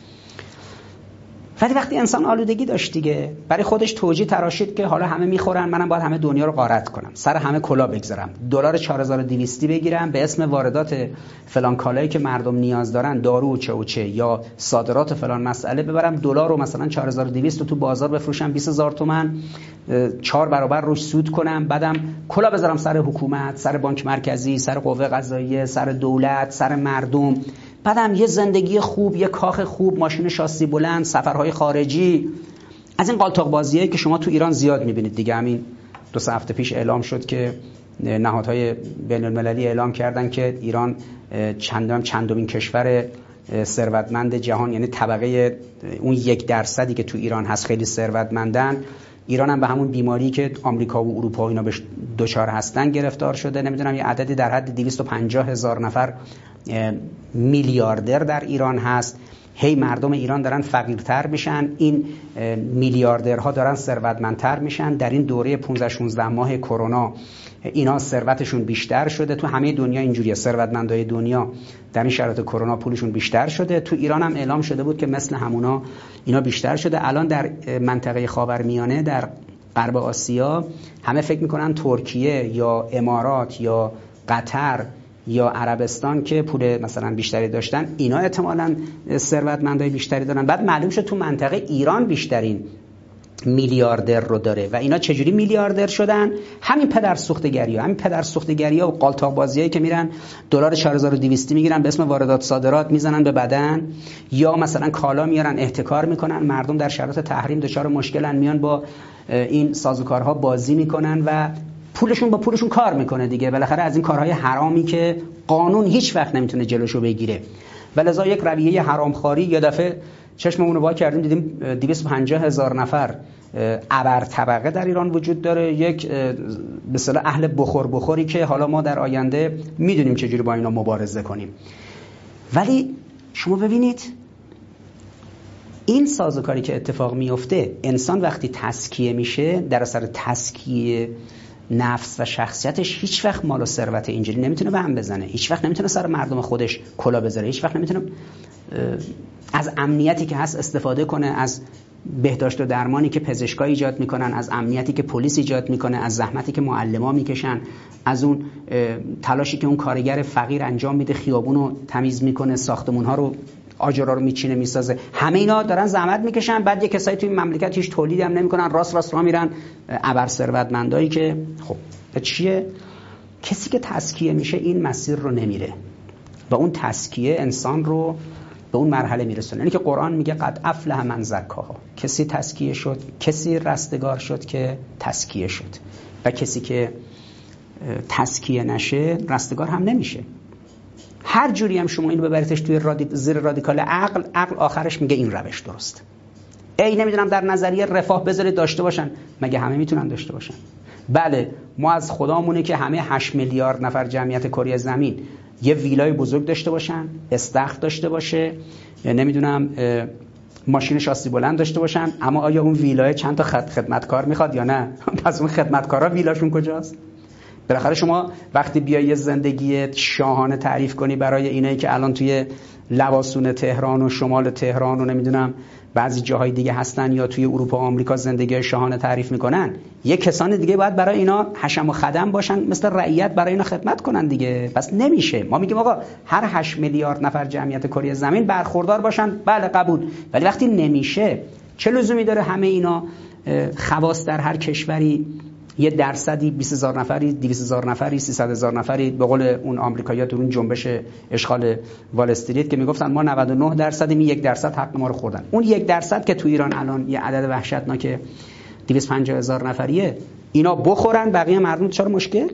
ولی وقتی انسان آلودگی داشت دیگه، برای خودش توجیه تراشید که حالا همه میخورن، منم باید همه دنیا رو غارت کنم، سر همه کلا بگذارم، $4200 بگیرم به اسم واردات فلان کالایی که مردم نیاز دارن، دارو و چه یا صادرات فلان مسئله، ببرم دلار رو مثلا 4200 تو بازار بفروشم 20000 تومان، 4 برابر روش سود کنم، بعدم کلا بذارم سر حکومت، سر بانک مرکزی، سر قوه قضاییه، سر دولت، سر مردم. بعدم یه زندگی خوب، یه کاخ خوب، ماشین شاسی بلند، سفرهای خارجی. از این قالتاق بازیایی که شما تو ایران زیاد میبینید دیگه. همین 2 هفته پیش اعلام شد که نهادهای بین المللی اعلام کردن که ایران چندمین کشور ثروتمند جهان، یعنی طبقه اون 1% که تو ایران هست خیلی ثروتمندن. ایران هم به همون بیماری که آمریکا و اروپا و اینا بهش دچار هستن گرفتار شده. نمیدونم یه عددی در حد 250,000 نفر میلیاردر در ایران هست. هی مردم ایران دارن فقیرتر میشن، این میلیاردرها دارن ثروتمندتر میشن. در این دوره 15-16 ماه کرونا اینا ثروتشون بیشتر شده. تو همه دنیا اینجوریه، ثروتمندای دنیا در این شرایط کرونا پولشون بیشتر شده. تو ایران هم اعلام شده بود که مثل همونا اینا بیشتر شده. الان در منطقه خاورمیانه، در غرب آسیا، همه فکر میکنن ترکیه یا امارات یا قطر یا عربستان که پول مثلا بیشتری داشتن، اینا احتمالاً ثروتمندای بیشتری دارن. بعد معلوم شد تو منطقه ایران بیشترین میلیاردر رو داره و اینا چجوری میلیاردر شدن؟ همین پدرسوختگری‌ها و قالتاق‌بازیایی که میرن دلار 4200 میگیرن به اسم واردات صادرات میزنن به بدن، یا مثلا کالا میارن احتکار میکنن، مردم در شرایط تحریم دچار مشکلن، میان با این سازوکارها بازی میکنن و پولشون با پولشون کار میکنه دیگه، بالاخره از این کارهای حرامی که قانون هیچ وقت نمیتونه جلوشو بگیره. ولذا یک رویه حرامخواری، یه دفعه چشممون رو وا کردیم دیدیم 250,000 نفر ابر طبقه در ایران وجود داره، یک به اصطلاح اهل بخوری که حالا ما در آینده میدونیم چجوری با اینا مبارزه کنیم. ولی شما ببینید این سازوکاری که اتفاق میفته، انسان وقتی تزکیه میشه، در اثر تزکیه نفس و شخصیتش هیچ وقت مال و ثروت اینجوری نمیتونه به هم بزنه، هیچ وقت نمیتونه سر مردم خودش کلا بذاره، هیچ وقت نمیتونه از امنیتی که هست استفاده کنه، از بهداشت و درمانی که پزشکا ایجاد میکنن، از امنیتی که پلیس ایجاد میکنه، از زحمتی که معلما میکشن، از اون تلاشی که اون کارگر فقیر انجام میده، خیابونو تمیز میکنه، ساختمونها رو آجرها رو میچینه میسازه، همه اینا دارن زحمت میکشن. بعد یه کسایی توی مملکت هیچ تولیدی هم نمیکنن، راست راه میرن ابر ثروتمندایی که خب چیه؟ کسی که تزکیه میشه این مسیر رو نمیره و اون تزکیه انسان رو به اون مرحله میرسونه. یعنی که قرآن میگه قد افلح من زکاها، کسی تزکیه شد، کسی رستگار شد که تزکیه شد، و کسی که تزکیه نشه رستگار هم نمیشه. هر جوری هم شما اینو ببریدش توی زیر رادیکال عقل آخرش میگه این روش درست. نمیدونم در نظریه رفاه بذارید داشته باشن، مگه همه میتونن داشته باشن؟ بله ما از خدامونه که همه 8 میلیارد نفر جمعیت کره زمین یه ویلای بزرگ داشته باشن، استخر داشته باشه، نمیدونم ماشین شاسی بلند داشته باشن، اما آیا اون ویلای چند تا خدمتکار میخواد یا نه؟ پس اون خدمتکارا ویلاشون کجاست؟ بالاخره شما وقتی بیای یه زندگی شاهانه تعریف کنی برای اینایی که الان توی لواسون تهران و شمال تهران و نمیدونم بعضی جاهای دیگه هستن یا توی اروپا و آمریکا زندگی شاهانه تعریف میکنن، یه کسان دیگه باید برای اینا حشم و خدم باشن، مثل رعیت برای اینا خدمت کنن دیگه. پس نمیشه. ما میگیم آقا هر 8 میلیارد نفر جمعیت کره زمین برخوردار باشن، بله قبول، ولی وقتی نمیشه چه لزومی داره همه اینا خواص در هر کشوری یه درصدی 20,000 نفری 200,000 نفری 300,000 نفری، به قول اون آمریکایی‌ها تو اون جنبش اشغال وال استریت که میگفتن ما 99% این 1% حق ما رو خوردن، اون 1% که تو ایران الان یه عدد وحشتناک 250,000 نفریه، اینا بخورن بقیه مردم چرا مشکل؟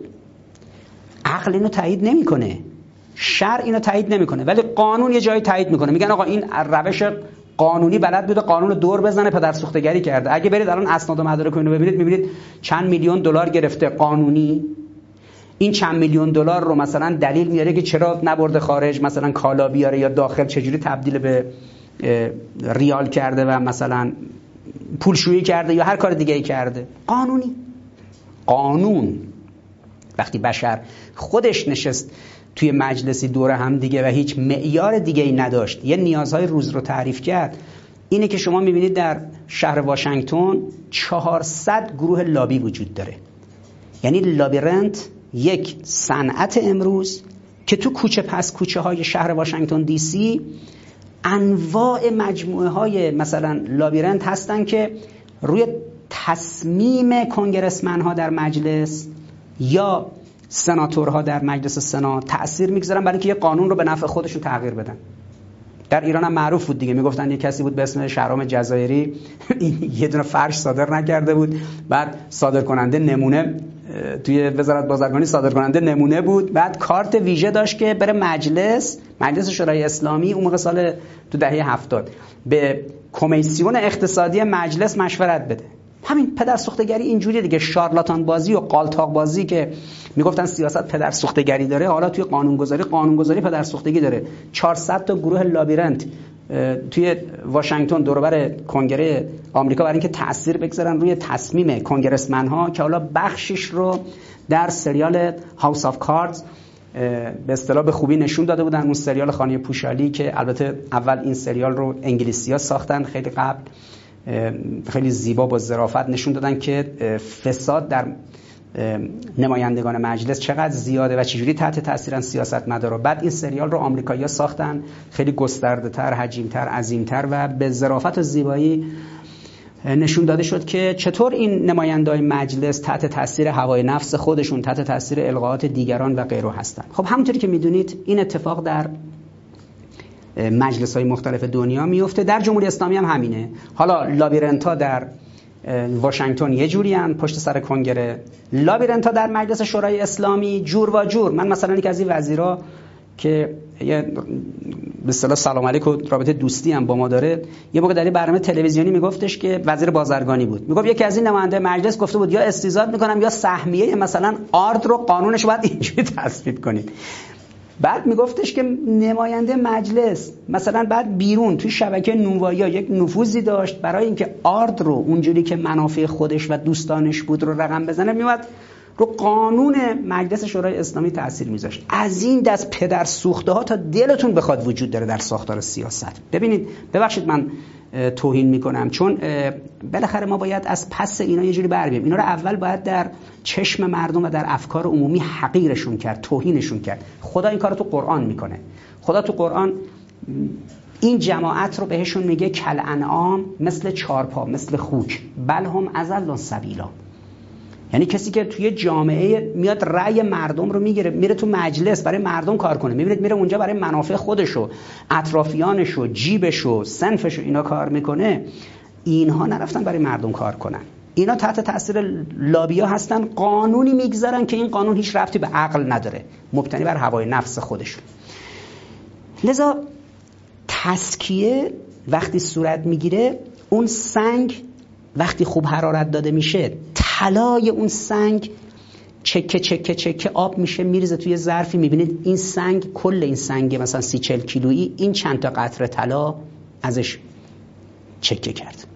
عقل اینو تایید نمیکنه، شرع اینو تایید نمیکنه، ولی قانون یه جایی تایید میکنه. میگن آقا این روش قانونی بلد بوده، قانون رو دور بزنه، پدرسوختگری کرده. اگه برید الان اسناد و مدارک اینو ببینید میبینید چند میلیون دلار گرفته قانونی. این چند میلیون دلار رو مثلا دلیل میاره که چرا نبرده خارج، مثلا کالا بیاره یا داخل چجوری تبدیل به ریال کرده و مثلا پولشویی کرده یا هر کار دیگه ای کرده. قانون وقتی بشر خودش نشست توی مجلسی دور هم دیگه و هیچ معیار دیگه ای نداشت، یه نیازهای روز رو تعریف کرد، اینه که شما میبینید در شهر واشنگتن 400 گروه لابی وجود داره. یعنی لابیرنت یک صنعت امروز که تو کوچه پس کوچه های شهر واشنگتن دی سی انواع مجموعه های مثلا لابیرنت هستن که روی تصمیم کنگرسمن ها در مجلس یا سناتورها در مجلس سنا تأثیر میگذارن برای اینکه یه قانون رو به نفع خودشون تغییر بدن. در ایران هم معروف بود دیگه، میگفتن یه کسی بود به اسم شهرام جزایری یه دونه فرش صادر نکرده بود، بعد صادر کننده نمونه توی وزارت بازرگانی صادر کننده نمونه بود، بعد کارت ویژه داشت که بره مجلس شورای اسلامی اون موقع سال تو دهه 70 به کمیسیون اقتصادی مجلس مشورت بده. همین پدرسوختگری اینجوریه دیگه، شارلاتان بازی و قالتاق بازی که میگفتن سیاست پدرسوختگری داره، حالا توی قانونگذاری پدرسوختگی داره. 400 تا گروه لابیرنت توی واشنگتن دور و بر کنگره آمریکا برای اینکه تأثیر بگذارن روی تصمیم کنگرسمن‌ها که حالا بخشش رو در سریال هاوس آف کاردز به اصطلاح به خوبی نشون داده بودن. اون سریال خانه پوشالی که البته اول این سریال رو انگلیسی‌ها ساختن، خیلی قبل خیلی زیبا با ظرافت نشون دادن که فساد در نمایندگان مجلس چقدر زیاده و چجوری تحت تاثیرن سیاستمدارا. بعد این سریال رو آمریکایی‌ها ساختن، خیلی گسترده‌تر، حجیم‌تر، عظیم‌تر و به ظرافت و زیبایی نشون داده شد که چطور این نماینده‌های مجلس تحت تاثیر هوای نفس خودشون، تحت تاثیر القاءات دیگران و غیره هستن. خب همونطوری که میدونید این اتفاق در مجلس‌های مختلف دنیا میفته، در جمهوری اسلامی هم همینه. حالا لابیرنت‌ها در واشنگتن یه جوری ان پشت سر کنگره، لابیرنت‌ها در مجلس شورای اسلامی جور و جور. من مثلا یک از این وزیرا که به اصطلاح سلام علیک و رابطه دوستی هم با ما داره، یه موقع در برنامه تلویزیونی میگفتش که وزیر بازرگانی بود، میگفت یکی از این نماینده مجلس گفته بود یا استیزاد میکنم یا سهمیه مثلا آرد رو قانونش باید اینجوری تصویب کنید. بعد میگفتش که نماینده مجلس مثلا بعد بیرون توی شبکه نونوایی یک نفوذی داشت برای اینکه آرد رو اونجوری که منافع خودش و دوستانش بود رو رقم بزنه، میومد رو قانون مجلس شورای اسلامی تأثیر میذاشت. از این دست پدر سوخته ها تا دلتون بخواد وجود داره در ساختار سیاست. ببینید، ببخشید من توهین میکنم، چون بالاخره ما باید از پس اینا یه جوری بر بیایم. اینا رو اول باید در چشم مردم و در افکار عمومی حقیرشون کرد، توهینشون کرد. خدا این کارو تو قرآن میکنه. خدا تو قرآن این جماعت رو بهشون میگه کل انعام، مثل چارپا، مثل خوک، بل هم اضل سبیلا. یعنی کسی که توی جامعه میاد رأی مردم رو میگیره، میره تو مجلس برای مردم کار کنه. میبینید میره اونجا برای منافع خودشو، اطرافیانشو، جیبشو، صنفشو اینا کار میکنه. اینها نرفتن برای مردم کار کنن، اینا تحت تاثیر لابیا هستن، قانونی میگذارن که این قانون هیچ ربطی به عقل نداره، مبتنی بر هوای نفس خودشون. لذا تزکیه وقتی صورت میگیره، اون سنگ وقتی خوب حرارت داده میشه، طلای اون سنگ چکه چکه چکه آب میشه، میریزه توی ظرفی. میبینید این سنگ، کل این سنگ مثلا 30-40 کیلویی، این چند تا قطره طلا ازش چکه کرد،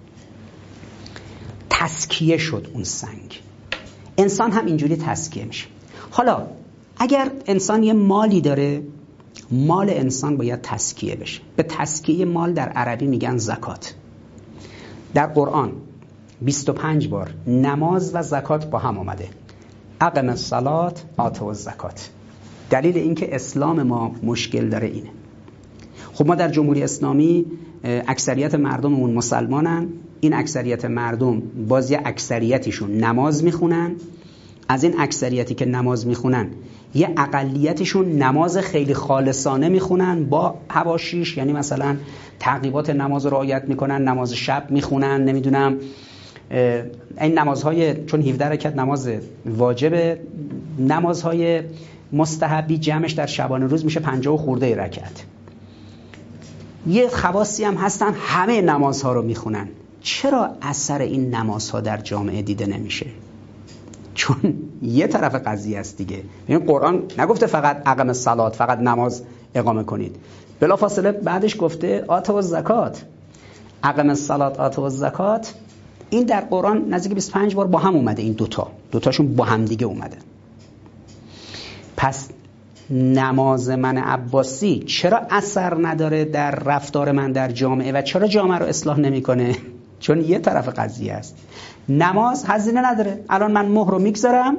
تزکیه شد اون سنگ. انسان هم اینجوری تزکیه میشه. حالا اگر انسان یه مالی داره، مال انسان باید تزکیه بشه. به تزکیه مال در عربی میگن زکات. در قرآن 25 بار نماز و زکات با هم آمده. اقم الصلاة آتوا الزکات. دلیل اینکه اسلام ما مشکل داره اینه. خب ما در جمهوری اسلامی اکثریت مردممون مسلمانن. این اکثریت مردم باز یه اکثریتیشون نماز میخونن. از این اکثریتی که نماز میخونن یه اقلیتشون نماز خیلی خالصانه میخونن با حواشیش، یعنی مثلا تعقیبات نماز رو رعایت میکنن، نماز شب میخونن، نمیدونم این نمازهای، چون 17 رکعت نماز واجبه، نمازهای مستحبی جمعش در شبانه روز میشه 50 خورده رکعت. یه خواصی هم هستن همه نمازها رو میخونن. چرا اثر این نمازها در جامعه دیده نمیشه؟ چون یه طرف قضیه است دیگه. این قرآن نگفته فقط اقم الصلاة، فقط نماز اقامه کنید، بلافاصله بعدش گفته آتوا الزکات. اقم الصلاة آتوا الزکات، این در قرآن نزدیک 25 بار با هم اومده. این دوتاشون با هم دیگه اومده. پس نماز من عباسی چرا اثر نداره در رفتار من در جامعه و چرا جامعه رو اصلاح نمیکنه؟ چون یه طرف قضیه است. نماز هزینه نداره. الان من مهر رو میگذارم،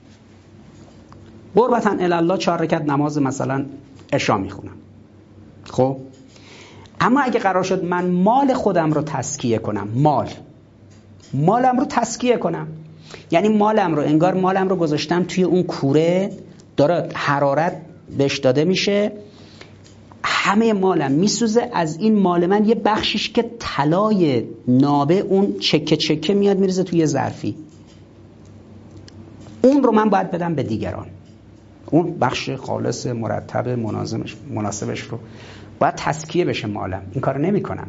قربتاً الله 4 رکعت نماز مثلا عشا میخونم. خب اما اگه قرار شد من مال خودم رو تزکیه کنم، مالم رو تزکیه کنم، یعنی مالم رو انگار مالم رو گذاشتم توی اون کوره، داره حرارت بهش داده میشه، همه مالم میسوزه، از این مال من یه بخشش که طلای نابه اون چکه چکه میاد میریزه توی ظرفی، اون رو من باید بدم به دیگران. اون بخش خالص مرتب مناسبش رو باید تزکیه بشه مالم. این کار رو نمی کنم.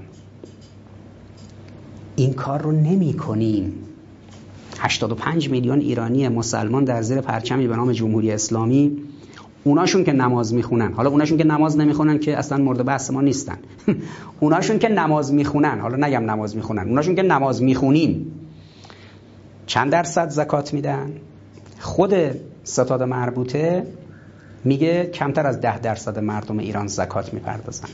این کار رو نمی کنیم. 85 میلیون ایرانی مسلمان در زیر پرچمی به نام جمهوری اسلامی، اوناشون که نماز میخونن، حالا اوناشون که نماز نمیخونن که اصلا مورد بحث ما نیستن، اوناشون که نماز میخونن، حالا نگم نماز میخونن، اوناشون که نماز میخونیم چند درصد زکات میدن؟ خود ستاد مربوطه میگه کمتر از 10% مردم ایران زکات میپردازن.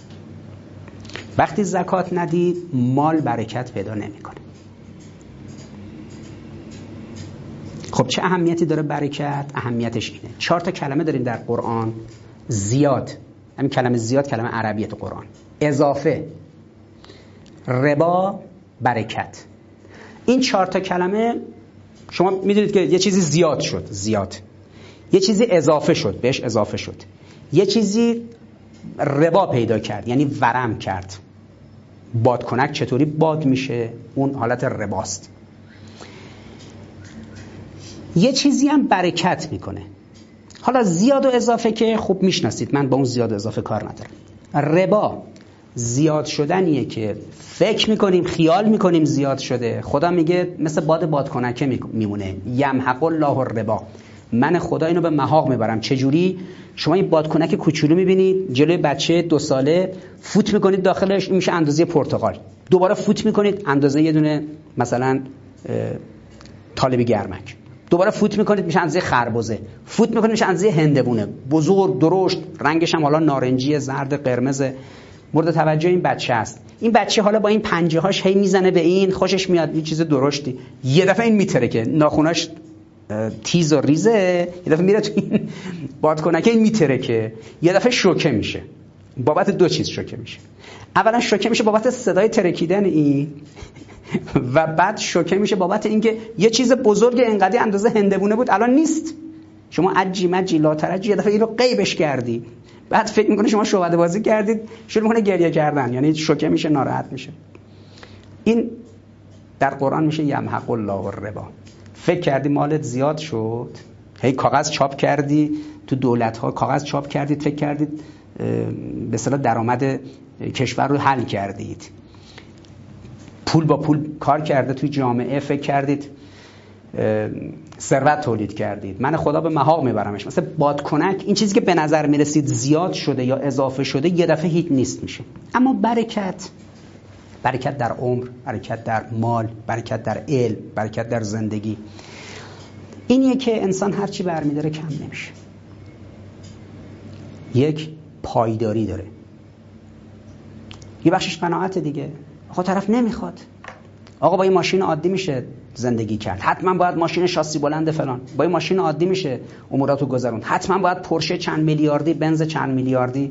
وقتی زکات ندید مال برکت پیدا نمیکنه. خب چه اهمیتی داره برکت؟ اهمیتش اینه 4 تا کلمه داریم در قرآن زیاد. همین کلمه زیاد کلمه عربیه تو قرآن. اضافه، ربا، برکت. این 4 کلمه شما میدونید که یه چیزی زیاد شد، زیاد، یه چیزی اضافه شد، بهش اضافه شد، یه چیزی ربا پیدا کرد، یعنی ورم کرد. بادکنک چطوری باد میشه؟ اون حالت رباست. یه چیزی هم برکت میکنه. حالا زیاد و اضافه که خوب میشناسید، من با اون زیاد و اضافه کار ندارم. ربا زیاد شدنیه که فکر میکنیم، خیال میکنیم زیاد شده. خدا میگه مثل بادکنکه میمونه. یمحق الله الربا، من خدا اینو به محاق میبرم. چجوری؟ شما این بادکنک کوچولو میبینید جلوی بچه 2 ساله، فوت میکنید داخلش، این میشه اندازه پرتقال. دوباره فوت میکنید اندازه یه دونه مثلا طالبی گرمک. دوباره فوت میکنید میشه اندازه خربزه. فوت میکنید میشه اندازه هندوونه، بزرگ، درشت، رنگش هم حالا نارنجی، زرد، قرمز. مورد توجه این بچه است. این بچه حالا با این پنجه هاش هی میزنه به این، خوشش میاد، این چیز درشتی. یه دفعه این میترکه، ناخوناش تیز و ریزه، یه دفعه میره تو این بادکنکه، این میترکه، یه دفعه شوکه میشه. بابت 2 چیز شوکه میشه. اولا شوکه میشه بابت صدای ترکیدن این، و بعد شوکه میشه بابت اینکه یه چیز بزرگ اینقدر اندازه هندوونه بود الان نیست. شما عجی مجی لا ترجی، یه دفعه اینو غیبش کردی. بعد فکر میکنه شما شعبده بازی کردید، شروع میکنه گریه کردن، یعنی شوکه میشه، ناراحت میشه. این در قرآن میشه یمحق الله الربا. فکر کردی مالت زیاد شد، هی کاغذ چاپ کردی تو دولت ها، کاغذ چاپ کردید، فکر کردید به اصطلاح درآمد کشور رو حل کردید، پول با پول کار کرده توی جامعه، فکر کردید ثروت تولید کردید. من خدا به محاق میبرمش. مثلا بادکنک، این چیزی که به نظر میرسید زیاد شده یا اضافه شده، یه دفعه هیچ نیست میشه. اما برکت در عمر، برکت در مال، برکت در علم، برکت در زندگی، اینیه که انسان هرچی برمیداره کم نمیشه. یک پایداری داره. یه بخشش قناعت دیگه. آقا طرف نمیخواد، آقا با این ماشین عادی میشه زندگی کرد، حتما باید ماشین شاسی بلند فلان، با این ماشین عادی میشه اموراتو گذروند، حتما باید پورشه چند میلیاردی، بنز چند میلیاردی.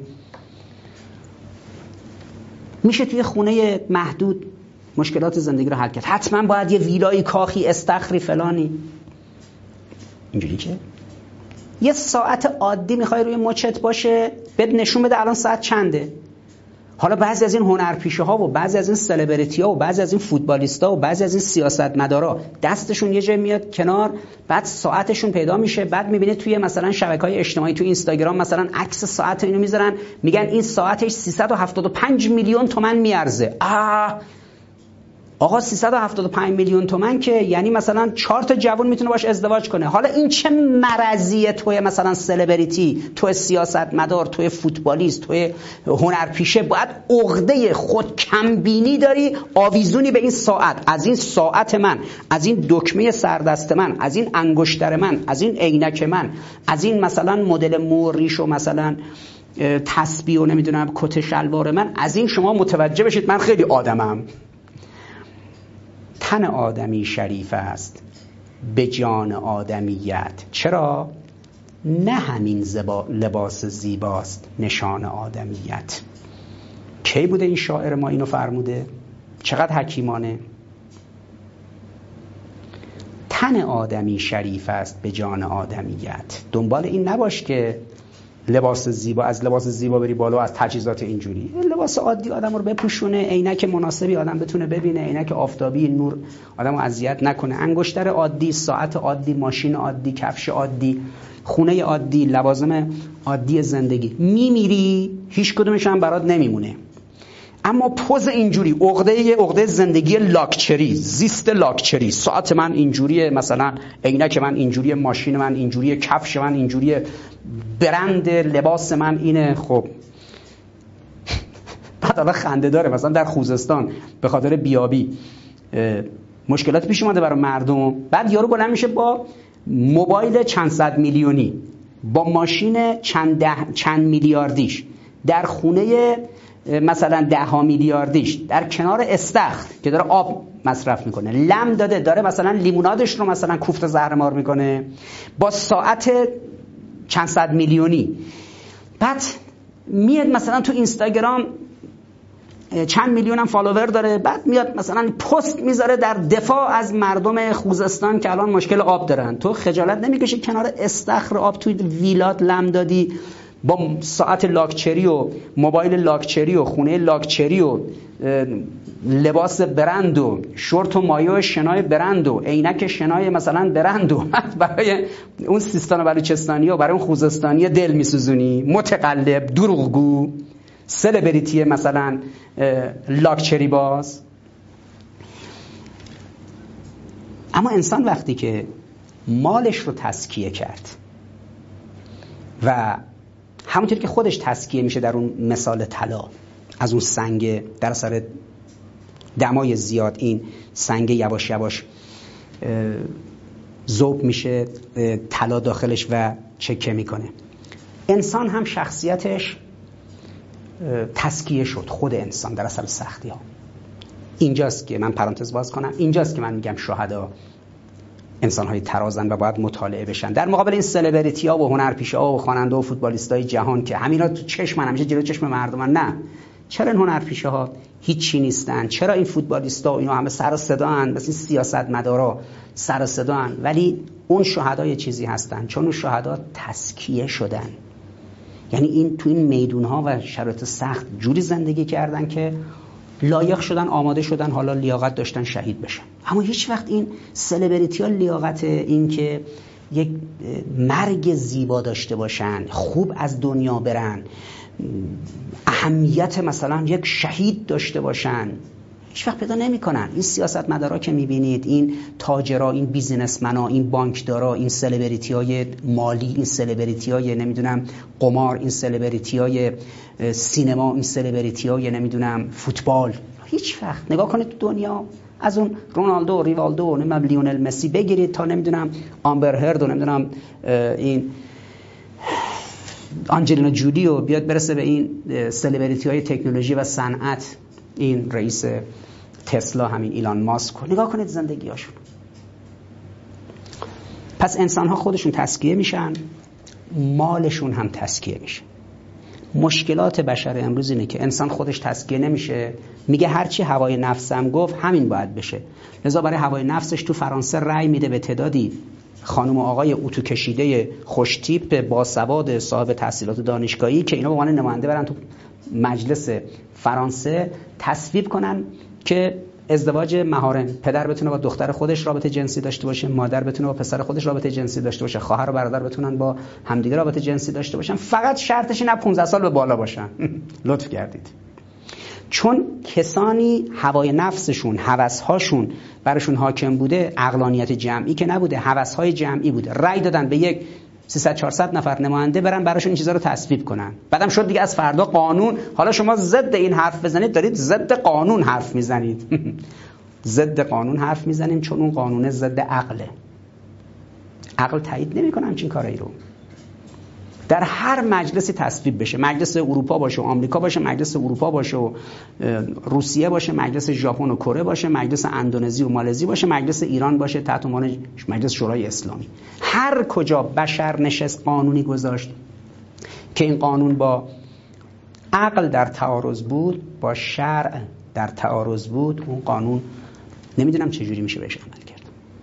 میشه توی خونه محدود مشکلات زندگی رو حل کرد، حتما باید یه ویلای کاخی استخری فلانی. اینجوری که یه ساعت عادی میخوای روی مچت باشه، بهت نشون بده الان ساعت چنده. حالا بعضی از این هنرپیشه ها و بعضی از این سلبریتی ها و بعضی از این فوتبالیستا و بعضی از این سیاستمدارا دستشون یه جای میاد کنار، بعد ساعتشون پیدا میشه، بعد میبینه توی مثلا شبکه‌های اجتماعی، توی اینستاگرام مثلا عکس ساعت اینو میذارن، میگن این ساعتش 375 میلیون تومان میارزه. آقا 375 میلیون تومان که یعنی مثلا 4 تا جوان میتونه باش ازدواج کنه. حالا این چه مرضیه؟ توی مثلا سلبریتی، توی سیاستمدار، توی فوتبالیست، توی هنرپیشه باید عقده خود کمبینی داری، آویزونی به این ساعت، از این ساعت من، از این دکمه سردست من، از این انگشتر من، از این عینک من، از این مثلا مدل موریش و مثلا تسبیح و نمیدونم کت شلوار من، از این شما متوجه بشید من خیلی آدمم. تن آدمی شریف است به جان آدمیت. چرا؟ نه همین لباس زیباست نشان آدمیت. کی بوده این شاعر ما اینو فرموده؟ چقدر حکیمانه. تن آدمی شریف است به جان آدمیت. دنبال این نباش که لباس زیبا، از لباس زیبا بری بالا، از تجهیزات اینجوری. لباس عادی آدم رو بپوشونه، عینک مناسبی آدم بتونه ببینه، عینک آفتابی، نور آدم رو اذیت نکنه، انگشتر عادی، ساعت عادی، ماشین عادی، کفش عادی، خونه عادی، لوازم عادی زندگی. میمیری هیچ کدومش هم برات نمیمونه. اما پوز اینجوری، عقده زندگی لاکچری، زیست لاکچری، ساعت من اینجوریه، مثلا عینک من اینجوریه، ماشین من اینجوریه، کفش من اینجوریه، برند لباس من اینه. خب بعد حالا خنده داره، مثلا در خوزستان به خاطر بیابی مشکلات پیش اومده برای مردم، بعد یارو بلند میشه با موبایل چند صد میلیونی، با ماشین چند میلیاردیش، در خونه مثلا 10 میلیاردیش، در کنار استخر که داره آب مصرف میکنه، لم داده داره مثلا لیمونادش رو مثلا کوفته زهرمار میکنه، با ساعت چند صد میلیونی. بعد میاد مثلا تو اینستاگرام چند میلیون هم فالوور داره، بعد میاد مثلا پست میذاره در دفاع از مردم خوزستان که الان مشکل آب دارن. تو خجالت نمیکشی کنار استخر آب توی ویلات لم دادی با ساعت لاکچری و موبایل لاکچری و خونه لاکچری و لباس برند و شورت و مایو شنای برند و عینک شنای مثلا برند و برای اون سیستان و بلوچستانی و برای اون خوزستانی دل میسوزونی، متقلب، دروغگو، سلبریتی مثلا لاکچری باز. اما انسان وقتی که مالش رو تزکیه کرد و همونطور که خودش تزکیه میشه در اون مثال طلا، از اون سنگ در اثر دمای زیاد این سنگ یواش یواش ذوب میشه طلا داخلش و چکه میکنه. انسان هم شخصیتش تزکیه شد، خود انسان در اثر سختی ها. اینجاست که من پرانتز باز کنم، اینجاست که من میگم شهدا انسان های ترازن و باید مطالعه بشن در مقابل این سلبریتی ها و هنرپیشه ها و خواننده و فوتبالیست های جهان که همینا تو چشم من همیشه جلو چشم مردم. نه، چرا این هنرپیشه ها هیچی نیستن؟ چرا این فوتبالیستا و اینا همه سر و صدا ان، مثل سیاستمدارا سر و صدا ان، ولی اون شهدا یه چیزی هستن، چون اون شهدا تزکیه شدن. یعنی این تو این میدونها و شرایط سخت جوری زندگی کردن که لایق شدن، آماده شدن، حالا لیاقت داشتن شهید بشن. اما هیچ وقت این سلبریتی ها لیاقت این که یک مرگ زیبا داشته باشن، خوب از دنیا برن، اهمیت مثلا یک شهید داشته باشن، هیچ وقت پیدا نمی کنن. این سیاستمدارا که میبینید، این تاجرا، این بیزینسمنا، این بانکدارا، این سلبریتی های مالی، این سلبریتی های نمیدونم قمار، این سلبریتی های سینما، این سلبریتی های نمیدونم فوتبال، هیچ وقت نگاه کنید تو دنیا، از اون رونالدو، ریوالدو، نمیدونم لیونل مسی بگیرید تا نمیدونم آمبر هرد و نمیدونم این آنجلینا جولی و بیاد برسه به این سلبریتی های تکنولوژی و صنعت، این رئیس تسلا همین ایلان ماسک، نگاه کنید زندگیاشون. پس انسان ها خودشون تزکیه میشن، مالشون هم تزکیه میشه. مشکلات بشر امروز اینه که انسان خودش تزکیه نمیشه، میگه هرچی هوای نفسم گفت همین باید بشه. لذا برای هوای نفسش تو فرانسه رأی میده به تعدادی خانم و آقای اتو کشیده خوشتیپ باسواد صاحب تحصیلات دانشگاهی که اینا به عنوان نماینده برن تو مجلس فرانسه تصویب کنن که ازدواج محارم، پدر بتونه با دختر خودش رابطه جنسی داشته باشه، مادر بتونه با پسر خودش رابطه جنسی داشته باشه، خواهر و برادر بتونن با همدیگه رابطه جنسی داشته باشن، فقط شرطش اینه 15 سال به بالا باشن. لطف کردید. چون کسانی هوای نفسشون، هوس‌هاشون براشون حاکم بوده، عقلانیت جمعی که نبوده، هوس‌های جمعی بوده، رأی دادن به یک 300-400 نفر نماینده برن براشون این چیزا رو تصویب کنن. بعدم شد دیگه از فردا قانون. حالا شما ضد این حرف بزنید، دارید ضد قانون حرف میزنید. ضد قانون حرف میزنیم چون اون قانون ضد عقله. عقل تایید نمی‌کنه همچین کارایی رو. در هر مجلسی تصویب بشه، مجلس اروپا باشه و آمریکا باشه، مجلس اروپا باشه و روسیه باشه، مجلس ژاپن و کره باشه، مجلس اندونزی و مالزی باشه، مجلس ایران باشه تحت عنوان مجلس شورای اسلامی، هر کجا بشر نشست قانونی گذاشت که این قانون با عقل در تعارض بود، با شرع در تعارض بود، اون قانون نمیدونم چجوری میشه بهش عمل کرد.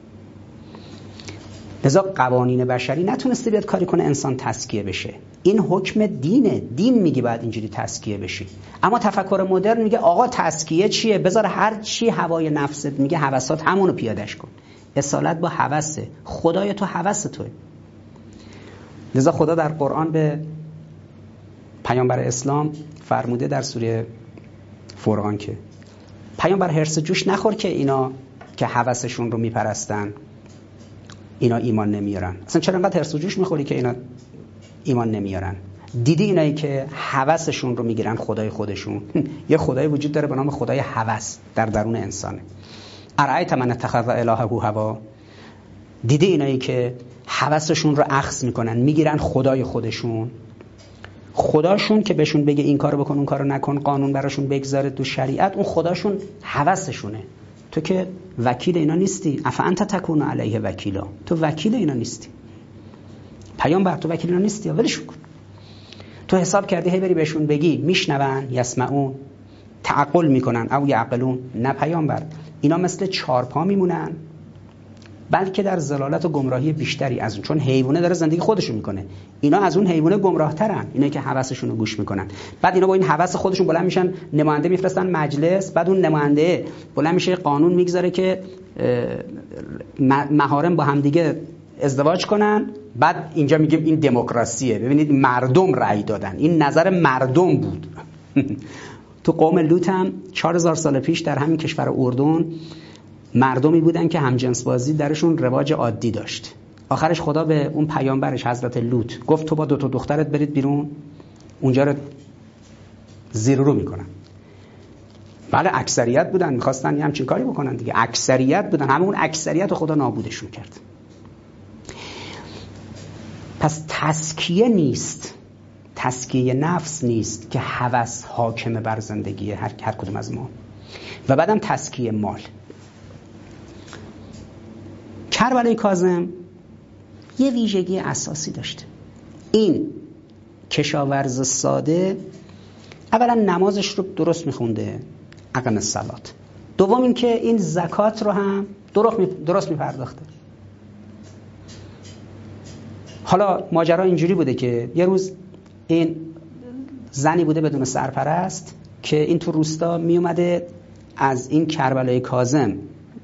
لذا قوانین بشری نتونسته بیاد کاری کنه انسان تزکیه بشه. این حکم دینه، دین میگه باید اینجوری تزکیه بشی. اما تفکر مدرن میگه آقا تزکیه چیه؟ بذار هر چی هوای نفست میگه هوسات همونو پیادش کن. اصالت با هوسه. خدای تو هوس توئه. لذا خدا در قرآن به پیامبر اسلام فرموده در سوره فرقان که پیامبر هرس جوش نخور که اینا که هوسشون رو میپرستن اینا ایمان نمیارن. اصلا چرا انقدر هرس و جوش میخوری که اینا ایمان نمیارن؟ دیدی اینایی که هوسشون رو میگیرن خدای خودشون؟ یه خدای وجود داره به نام خدای هوس در درون انسانه. ارایت من اتخذ الهه هوا. دیدی اینایی که هوسشون رو اخذ میکنن میگیرن خدای خودشون؟ خداشون که بهشون بگه این کارو بکن اون کارو نکن، قانون براشون بگذاره تو شریعت، اون خداشون هوسشونه. تو که وکیل اینا نیستی. افانت تکون علیه وکیلا. تو وکیل اینا نیستی. پیامبر تو وکیل اینا نیستی. ولش کن. تو حساب کردی هی بری بهشون بگی میشنون، یسمعون، تعقل میکنن او یعقلون، نه پیامبر. اینا مثل چارپا میمونن، بلکه در ضلالت و گمراهی بیشتری از اون، چون حیوانه داره زندگی خودشون میکنه، اینا از اون حیوانه گمراهترن. اینا که هوسشون رو گوش میکنن، بعد اینا با این هوس خودشون بلند میشن نماینده میفرستن مجلس، بعد اون نماینده بلند میشه قانون میگذاره که محارم با هم دیگه ازدواج کنن. بعد اینجا میگیم این دموکراسیه. ببینید مردم رأی دادن، این نظر مردم بود. تو قوم لوط هم 4000 سال پیش در همین کشور اردن مردمی بودن که همجنس بازی درشون رواج عادی داشت. آخرش خدا به اون پیامبرش حضرت لوط گفت تو با 2 دخترت برید بیرون، اونجا رو زیر رو میکنن. بله اکثریت بودن، میخواستن یه همچین کاری بکنن دیگه، اکثریت بودن، همون اکثریت رو خدا نابودشون کرد. پس تزکیه نیست، تزکیه نفس نیست که هوس حاکم بر زندگی هر کدوم از ما. و بعدم تزکیه مال. کربلای کاظم یه ویژگی اساسی داشته. این کشاورز ساده اولا نمازش رو درست میخونده، اقام الصلات. دوم این که این زکات رو هم درست میپرداخته. حالا ماجرا اینجوری بوده که یه روز این زنی بوده بدون سرپرست که این تو روستا میومده از این کربلای کاظم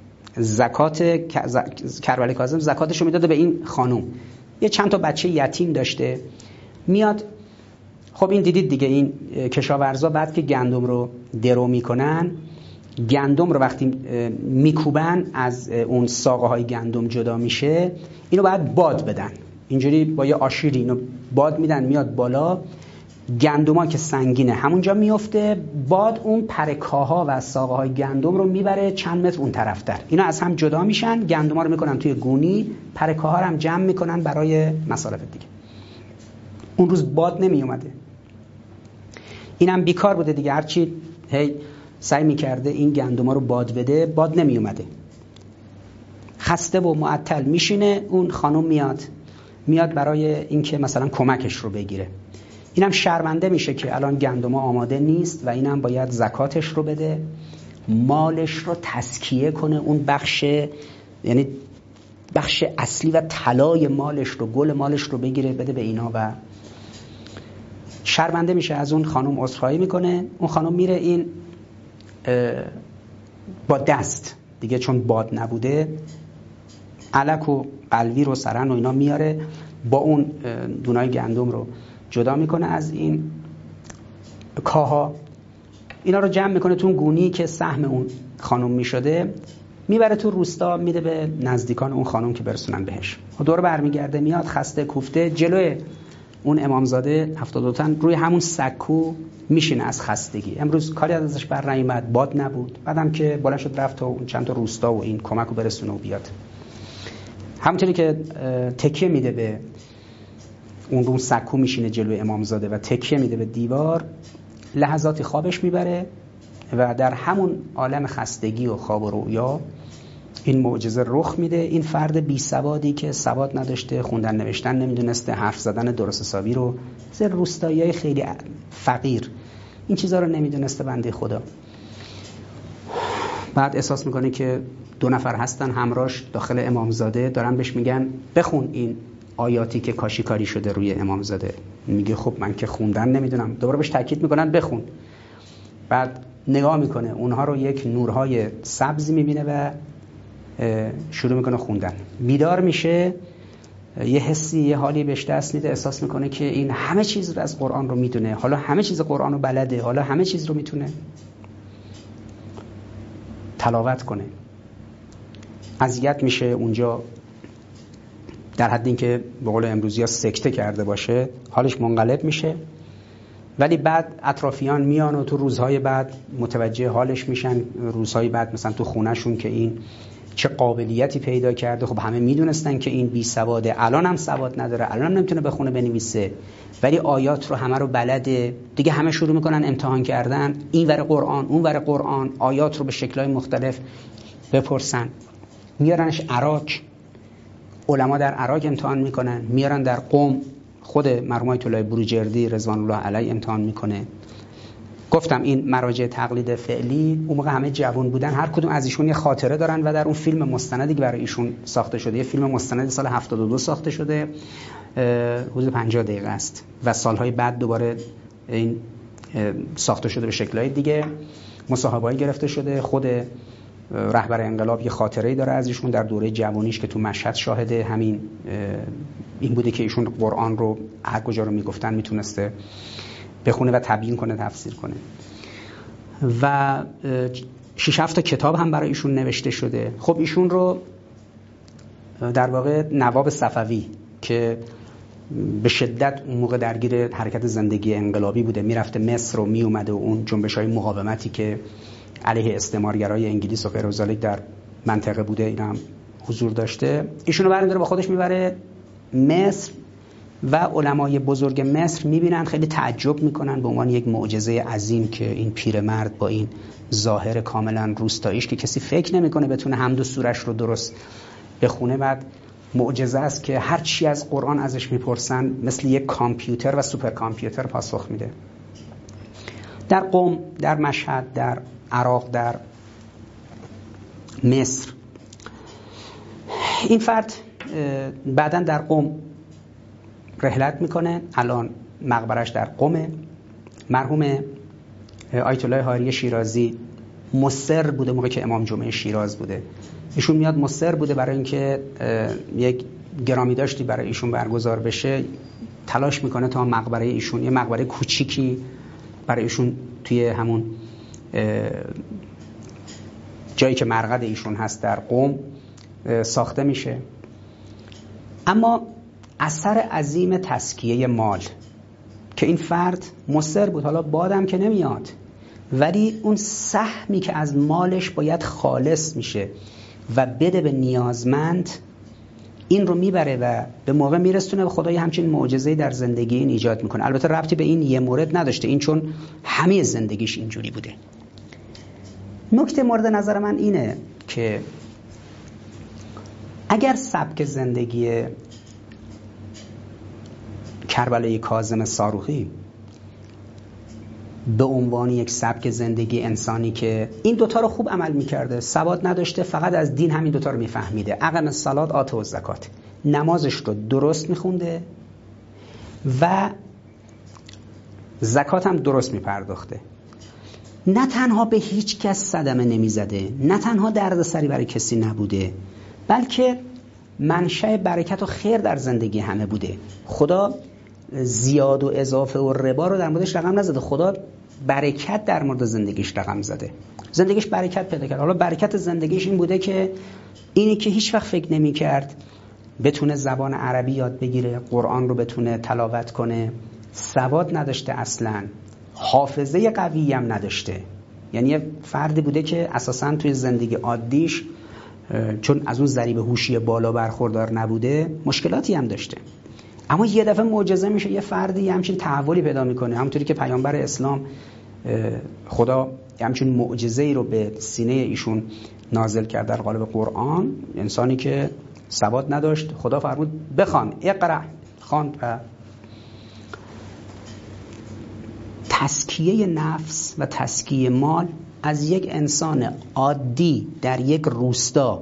کربلای کاظم زکاتش رو میداده به این خانوم. یه چند تا بچه یتیم داشته، میاد. خب این دیدید دیگه، این کشاورزا بعد که گندم رو درو میکنن، گندم رو وقتی میکوبن از اون ساقه های گندم جدا میشه، اینو باید باد بدن. اینجوری با یه آشیری اینو باد میدن، میاد بالا. گندما که سنگینه همونجا میفته، باد اون پرکاها و ساقه های گندم رو میبره چند متر اون طرفتر. اینا از هم جدا میشن، گندما رو میکنن توی گونی، پرکاها رو هم جمع میکنن برای مصارف دیگه. اون روز باد نمی اومده، اینم بیکار بوده دیگه، هرچی هی سعی میکرده این گندما رو باد بده، باد نمی اومده. خسته و معطل میشینه. اون خانم میاد برای اینکه مثلا کمکش رو بگیره. اینم شرمنده میشه که الان گندما آماده نیست و اینم باید زکاتش رو بده، مالش رو تزکیه کنه، اون بخش، یعنی بخش اصلی و طلای مالش رو، گل مالش رو بگیره بده به اینا. و شرمنده میشه، از اون خانم عذرخواهی میکنه. اون خانم میره، این با دست دیگه، چون باد نبوده، علک و قلویر و سرن و اینا میاره، با اون دونای گندم رو جدا میکنه از این کاها، اینا رو جمع میکنه تو اون گونی که سهم اون خانم میشده، میبره تو روستا، میده به نزدیکان اون خانم که برسونن بهش. دور برمیگرده، میاد خسته کوفته جلوی اون امامزاده 72 تن روی همون سکو میشینه از خستگی. امروز کاری ازش بر نیامد، باد نبود. بعدم که بلند شد رفت و چند تا روستا و این کمکو برسونه و بیاد. همونطوری که تکیه میده به اون سکو، میشینه جلوی امامزاده و تکیه میده به دیوار، لحظاتی خوابش میبره و در همون عالم خستگی و خواب و رویا این معجزه رخ میده. این فرد بی سوادی که سواد نداشته، خوندن نوشتن نمیدونسته، حرف زدن درست حسابی رو، مثل روستاییای خیلی فقیر این چیزا رو نمیدونسته بنده خدا، بعد احساس میکنه که 2 نفر هستن همراهش داخل امامزاده، دارن بهش میگن بخون این آیاتی که کاشی کاری شده روی امامزاده. میگه خب من که خوندن نمیدونم. دوباره بهش تاکید میکنن بخون. بعد نگاه میکنه، اونها رو یک نورهای سبزی میبینه و شروع میکنه خوندن. بیدار میشه، یه حسی، یه حالی بهش دست میده، احساس میکنه که این همه چیز رو از قرآن رو میدونه، حالا همه چیز قرآن رو بلده، حالا همه چیز رو میتونه تلاوت کنه. اذیت میشه اونجا، در حد اینکه به قول امروزی ها سکته کرده باشه، حالش منقلب میشه. ولی بعد اطرافیان میان و تو روزهای بعد متوجه حالش میشن، روزهای بعد مثلا تو خونهشون که این چه قابلیتی پیدا کرده. خب همه میدونستن که این بی سواده، الان هم سواد نداره، الان هم نمیتونه بخونه بنویسه، ولی آیات رو همه رو بلده دیگه. همه شروع میکنن امتحان کردن، این ور قرآن اون ور قرآن، آیات رو به شکل‌های مختلف بپرسن. میارنش عراق، علما در عراق امتحان میکنن، میارن در قم، خود مرحوم آیت الله بروجردی رضوان الله علیه امتحان میکنه. گفتم این مراجع تقلید فعلی اون موقع همه جوان بودن، هر کدوم از ایشون یه خاطره دارن و در اون فیلم مستندی که برای ایشون ساخته شده، یه فیلم مستند سال 72 ساخته شده، حدود 50 دقیقه است و سالهای بعد دوباره این ساخته شده به شکل‌های دیگه، مصاحبه‌ای گرفته شده. خود رهبر انقلاب یه خاطره‌ای داره از ایشون در دوره جوانیش که تو مشهد شاهده همین این بوده که ایشون قرآن رو هر کجا رو میگفتن میتونسته بخونه و تبیین کنه، تفسیر کنه. و 6-7 تا کتاب هم برای ایشون نوشته شده. خب ایشون رو در واقع نواب صفوی که به شدت اون موقع درگیر حرکت زندگی انقلابی بوده، میرفته مصر و میومده و اون جنبش‌های مقاومتی که علیه استعمارگرای انگلیس و غیر و ذالک در منطقه بوده اینا هم حضور داشته. ایشون رو برمی‌داره با خودش میبره مصر و علمای بزرگ مصر میبینن، خیلی تعجب میکنن به عنوان یک معجزه عظیم که این پیرمرد با این ظاهر کاملا روستاییش که کسی فکر نمیکنه بتونه حمد و سورش رو درست بخونه، بعد معجزه است که هر چی از قرآن ازش میپرسن مثل یک کامپیوتر و سوپر کامپیوتر پاسخ میده. در قم، در مشهد، در عراق، در مصر این فرد بعداً در قم رحلت میکنه. الان مقبرش در قمه. مرحوم آیت الله حاری شیرازی مصر بوده موقعی که امام جمعه شیراز بوده، ایشون میاد مصر بوده برای اینکه یک گرامی داشتی برای ایشون برگزار بشه، تلاش میکنه تا مقبره ایشون، یه مقبره کوچیکی برای ایشون توی همون جایی که مرقد ایشون هست در قم ساخته میشه. اما اثر عظیم تزکیه مال که این فرد مصر بود، حالا بادم که نمیاد، ولی اون سهمی که از مالش باید خالص میشه و بده به نیازمند، این رو میبره و به موقع میرسونه به خدای همچین معجزه‌ای در زندگی این ایجاد میکنه. البته ربطی به این یه مورد نداشته، این چون همه زندگیش اینجوری بوده. نکته مورد نظر من اینه که اگر سبک زندگی کربلای کاظم صاروخی به عنوان یک سبک زندگی انسانی که این دوتا رو خوب عمل میکرده، سواد نداشته، فقط از دین همین دوتا رو میفهمیده، اقام الصلات آت و زکات، نمازش رو درست میخونده و زکات هم درست میپرداخته، نه تنها به هیچ کس صدمه نمیزده، نه تنها دردسری برای کسی نبوده، بلکه منشأ برکت و خیر در زندگی همه بوده. خدا زیاد و اضافه و ربا رو در موردش رقم نزده، خدا برکت در مورد زندگیش رقم زده، زندگیش برکت پیدا کرد. حالا برکت زندگیش این بوده که اینی که هیچ وقت فکر نمی کرد بتونه زبان عربی یاد بگیره، قرآن رو بتونه تلاوت کنه، سواد نداشته، اصلا حافظه قوی هم نداشته، یعنی یه فردی بوده که اساساً توی زندگی عادیش چون از اون ضریب هوشی بالا برخوردار نبوده مشکلاتی هم داشته. اما یه دفعه معجزه میشه، یه فردی همچین تحولی پیدا میکنه، همونطوری که پیامبر اسلام خدا همچین معجزه‌ای رو به سینه ایشون نازل کرد در قالب قرآن. انسانی که سواد نداشت، خدا فرمود بخوان، اقرأ، خواند و تزکیه نفس و تزکیه مال از یک انسان عادی در یک روستا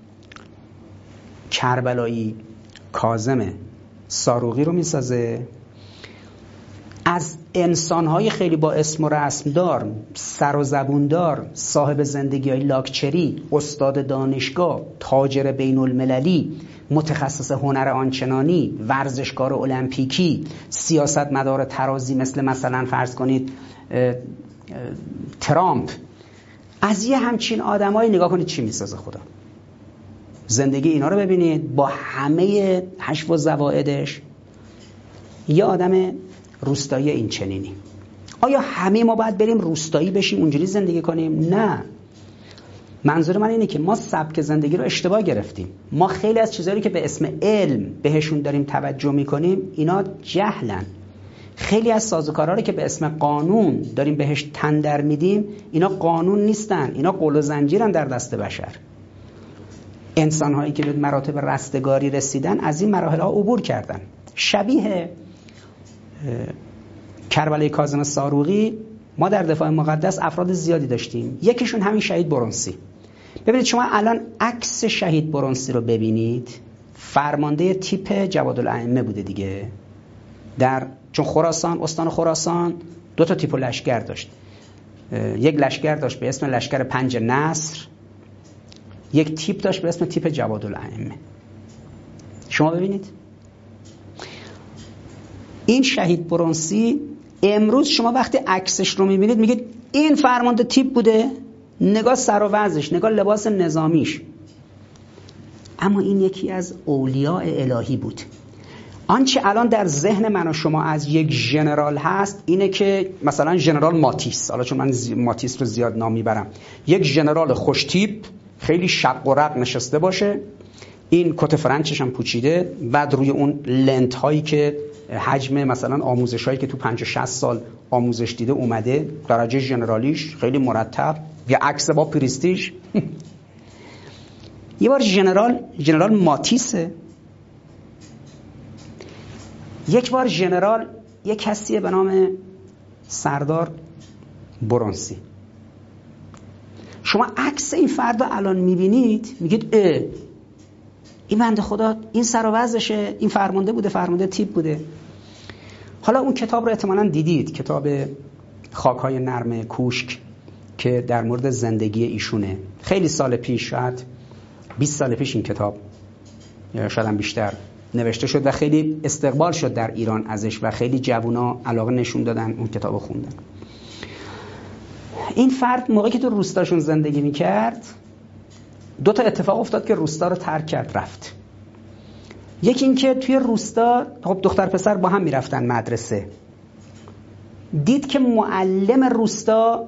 کربلایی کاظم صاروخی رو میسازه، از انسان‌های خیلی با اسم و رسمدار، سر و زبوندار، صاحب زندگی‌های لاکچری، استاد دانشگاه، تاجر بین المللی، متخصص هنر آنچنانی، ورزشکار المپیکی، سیاستمدار ترازی مثلا فرض کنید ترامپ، از یه همچین آدمایی نگاه کنید چی میسازه خدا. زندگی اینا رو ببینید با همه حشو و زوائدش، یه آدم روستایی این چنینی. آیا همه ما باید بریم روستایی بشیم اونجوری زندگی کنیم؟ نه. منظور من اینه که ما سبک زندگی رو اشتباه گرفتیم. ما خیلی از چیزایی که به اسم علم بهشون داریم توجه میکنیم اینا جهلن. خیلی از سازوکارها رو که به اسم قانون داریم بهش تن در میدیم اینا قانون نیستن، اینا قول و زنجیرن در دست بشر. انسان‌هایی که به مراتب رستگاری رسیدن از این مراحل‌ها عبور کردن. شبیه کربلای کاظم صاروخی ما در دفاع مقدس افراد زیادی داشتیم. یکیشون همین شهید برونسی. ببینید شما الان عکس شهید برونسی رو ببینید، فرمانده تیپ جوادالائمه بوده دیگه. چون خراسان، استان خراسان 2 تا تیپ لشکر داشت. یک لشکر داشت به اسم لشکر 5 نصر، یک تیپ داشت به اسم تیپ جوادالائمه. شما ببینید این شهید برونسی امروز شما وقتی عکسش رو میبینید میگید این فرمانده تیپ بوده، نگاه سر و وضعش، نگاه لباس نظامیش. اما این یکی از اولیاء الهی بود. آنچه الان در ذهن من و شما از یک ژنرال هست اینه که مثلا ژنرال ماتیس، حالا چون من ماتیس رو زیاد نام میبرم، یک ژنرال خوش تیپ خیلی شق و رق نشسته باشه، این کت فرنچش هم پوچیده، بعد روی اون لنت هایی که حجم مثلا آموزش هایی که تو 50-60 سال آموزش دیده اومده، درجه ژنرالیش خیلی مرتب، یه عکس با پرستیژ. یه بار ژنرال ماتیسه، یک بار ژنرال یک کسیه به نام سردار برونسی. شما عکس این فردا الان میبینید میگید این بنده خدا این سر و وضعشه، این فرمانده بوده، فرمانده تیپ بوده. حالا اون کتاب رو احتمالاً دیدید، کتاب خاک‌های نرم کوشک که در مورد زندگی ایشونه. خیلی سال پیش، شاید 20 سال پیش این کتاب یا شاید هم بیشتر نوشته شد و خیلی استقبال شد در ایران ازش و خیلی جوونا علاقه نشون دادن اون کتابو خوندن. این فرد موقعی که تو روستاشون زندگی میکرد 2 تا اتفاق افتاد که روستا رو ترک کرد رفت. یکی این که توی روستا خب دختر پسر با هم میرفتن مدرسه، دید که معلم روستا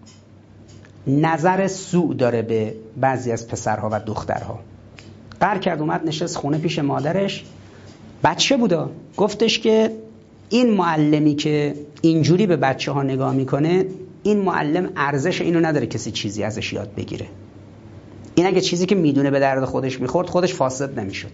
نظر سوء داره به بعضی از پسرها و دخترها. قهر کرد، اومد نشست خونه پیش مادرش، بچه بودا، گفتش که این معلمی که اینجوری به بچه ها نگاه میکنه، این معلم ارزش اینو نداره کسی چیزی ازش یاد بگیره. این اگه چیزی که میدونه به درد خودش میخورد خودش فاسد نمیشد.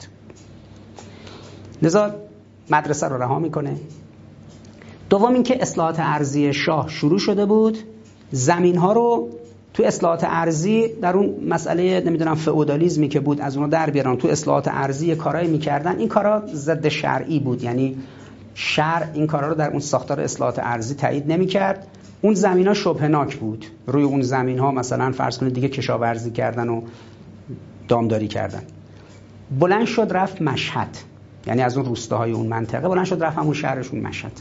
لذا مدرسه رو رها میکنه. دوم این که اصلاحات ارضی شاه شروع شده بود، زمین ها رو تو اصلاحات ارضی در اون مسئله نمیدونم فئودالیسمی که بود از اونو در بیارن، تو اصلاحات ارضی کارایی میکردن. این کارا ضد شرعی بود، یعنی شرع این کارا رو در اون ساختار اصلاحات ارضی تایید نمیکرد. اون زمینا شبهناک بود، روی اون زمین ها مثلا فرض کنید دیگه کشاورزی کردن و دامداری کردن. بلند شد رفت مشهد، یعنی از اون روستاهای اون منطقه بلند شد رفت همون شهرشون مشهد.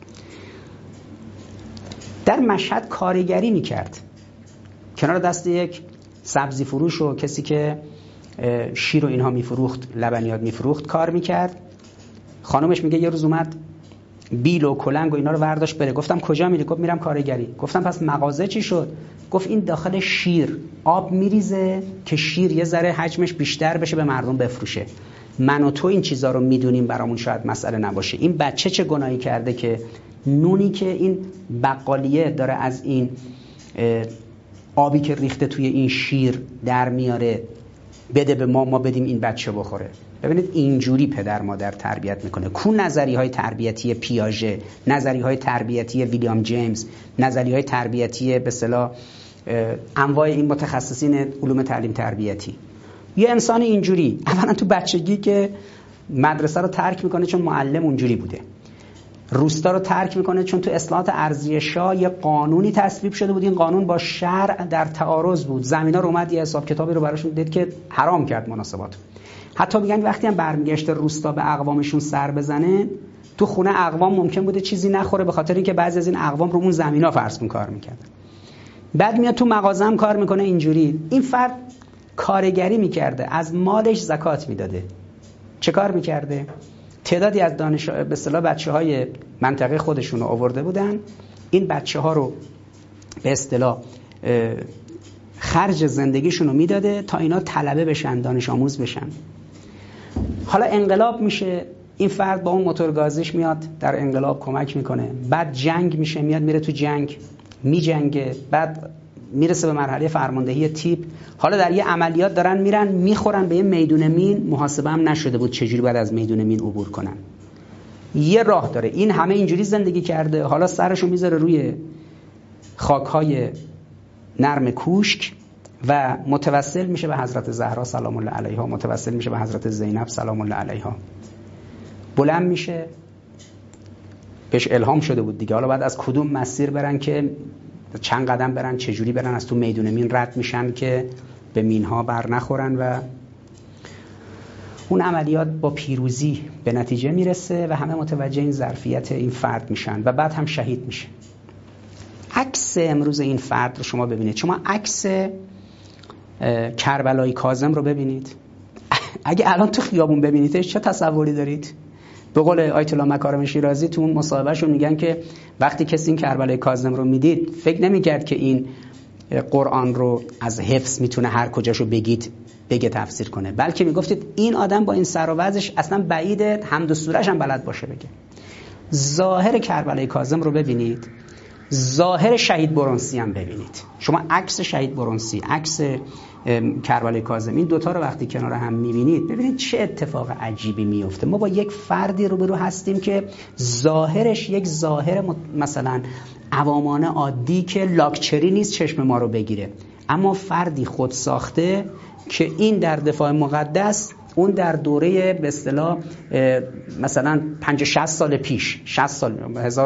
در مشهد کارگری میکرد، کنار دست یک سبزی فروش و کسی که شیر و اینها میفروخت، لبنیات میفروخت کار میکرد. خانومش میگه یه روز اومد بیل و کلنگ و اینا رو برداشت بره. گفتم کجا میری؟ گفت میرم کارگری. گفتم پس مغازه چی شد؟ گفت این داخل شیر آب میریزه که شیر یه ذره حجمش بیشتر بشه به مردم بفروشه. من و تو این چیزا رو میدونیم، برامون شاید مسئله نباشه. این بچه چه گناهی کرده که نونی که این بقالیه داره از این آبی که ریخته توی این شیر در میاره بده به ما بدیم این بچه بخوره؟ ببینید اینجوری پدر مادر تربیت میکنه. کو نظریهای تربیتی پیاژه، نظریهای تربیتی ویلیام جیمز، نظریهای تربیتی به اصطلاح انواع این متخصصین علوم تعلیم تربیتی. یه انسان اینجوری اولا تو بچگی که مدرسه رو ترک میکنه چون معلم اونجوری بوده، روستا رو ترک میکنه چون تو اصلاحات ارضی شاه یه قانونی تصویب شده بود، این قانون با شرع در تعارض بود. زمینا رو اومد یه حساب کتابی رو براشون دید که حرام کرد مناسبات. حتی میگن وقتی هم برمیگشته روستا به اقوامشون سر بزنه، تو خونه اقوام ممکن بوده چیزی نخوره به خاطر اینکه بعضی از این اقوام رو اون زمینا فرض کن کار میکردن. بعد میاد تو مغازه هم کار میکنه اینجوری. این فرد کارگری میکرده، از مالش زکات میداده. چه کار میکرده؟ تعدادی از به اصطلاح بچه‌های منطقه خودشون رو آورده بودن، این بچه‌ها رو به اصطلاح خرج زندگیشون رو میداده تا اینا طلبه بشن، دانش آموز بشن. حالا انقلاب میشه، این فرد با اون موتورگازیش میاد در انقلاب کمک میکنه. بعد جنگ میشه، میاد میره تو جنگ میجنگه، بعد میرسه به مرحله فرماندهی تیپ. حالا در یه عملیات دارن میرن میخورن به یه میدون مین، محاسبه هم نشده بود چجوری باید از میدون مین عبور کنن. یه راه داره، این همه اینجوری زندگی کرده، حالا سرشو میذاره روی خاکهای نرم کوشک و متوسل میشه به حضرت زهرا سلام الله علیها، متوسل میشه به حضرت زینب سلام الله علیها. بلند میشه، بهش الهام شده بود دیگه، حالا بعد از کدوم مسیر برن که چند قدم برن، چجوری برن، از تو میدون مین رد میشن که به مینها بر نخورن و اون عملیات با پیروزی به نتیجه میرسه و همه متوجه این ظرفیت این فرد میشن و بعد هم شهید میشه. عکس امروز این فرد رو شما ببینید، شما عکس کربلای کاظم رو ببینید، اگه الان تو خیابون ببینیدش چه تصوری دارید؟ به قول آیت الله مکارم شیرازی تو اون مصاحبهشون میگن که وقتی کسی این کربلای کاظم رو میدید فکر نمیکرد که این قرآن رو از حفظ میتونه هر کجاشو بگه تفسیر کنه، بلکه میگفتید این آدم با این سر و وضعش اصلا بعیده حمد و سورش هم بلد باشه بگه. ظاهر کربلای کاظم رو ببینید، ظاهر شهید برنسی هم ببینید. شما عکس شهید برنسی، عکس کربلای کاظم، این دوتا رو وقتی کنار هم میبینید ببینید چه اتفاق عجیبی میفته. ما با یک فردی روبرو هستیم که ظاهرش یک ظاهر مثلا عوامانه عادی که لاکچری نیست چشم ما رو بگیره، اما فردی خود ساخته که این در دفاع مقدس، اون در دوره به اصطلاح مثلا 50-60 سال پیش، 60 سال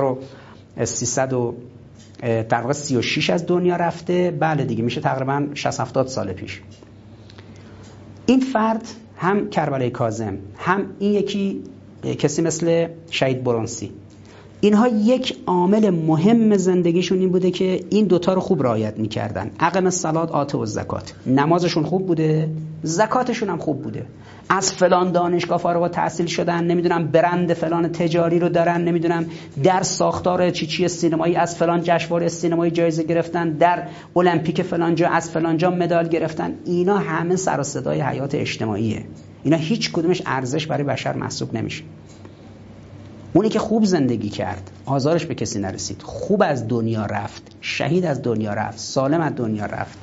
1300 در واقع 36 از دنیا رفته، بله دیگه میشه تقریبا 60-70 سال پیش. این فرد هم کربلای کاظم، هم این یکی کسی مثل شهید برنسی، اینها یک عامل مهم زندگیشون این بوده که این دوتا رو خوب رعایت میکردن. اقم الصلات آتوا الزکات، نمازشون خوب بوده، زکاتشون هم خوب بوده، از فلان دانشگاه فارغ التحصیل شدن، نمیدونم برند فلان تجاری رو دارن، نمیدونم در ساختار چی سینمایی از فلان جشنواره سینمایی جایزه گرفتن، در المپیک فلان جا از فلان جا مدال گرفتن. اینا همه سر و صدای حیات اجتماعیه، اینا هیچ کدومش ارزش برای بشر محسوب نمیشه. اونی که خوب زندگی کرد، آزارش به کسی نرسید، خوب از دنیا رفت، شهید از دنیا رفت، سالم از دنیا رفت،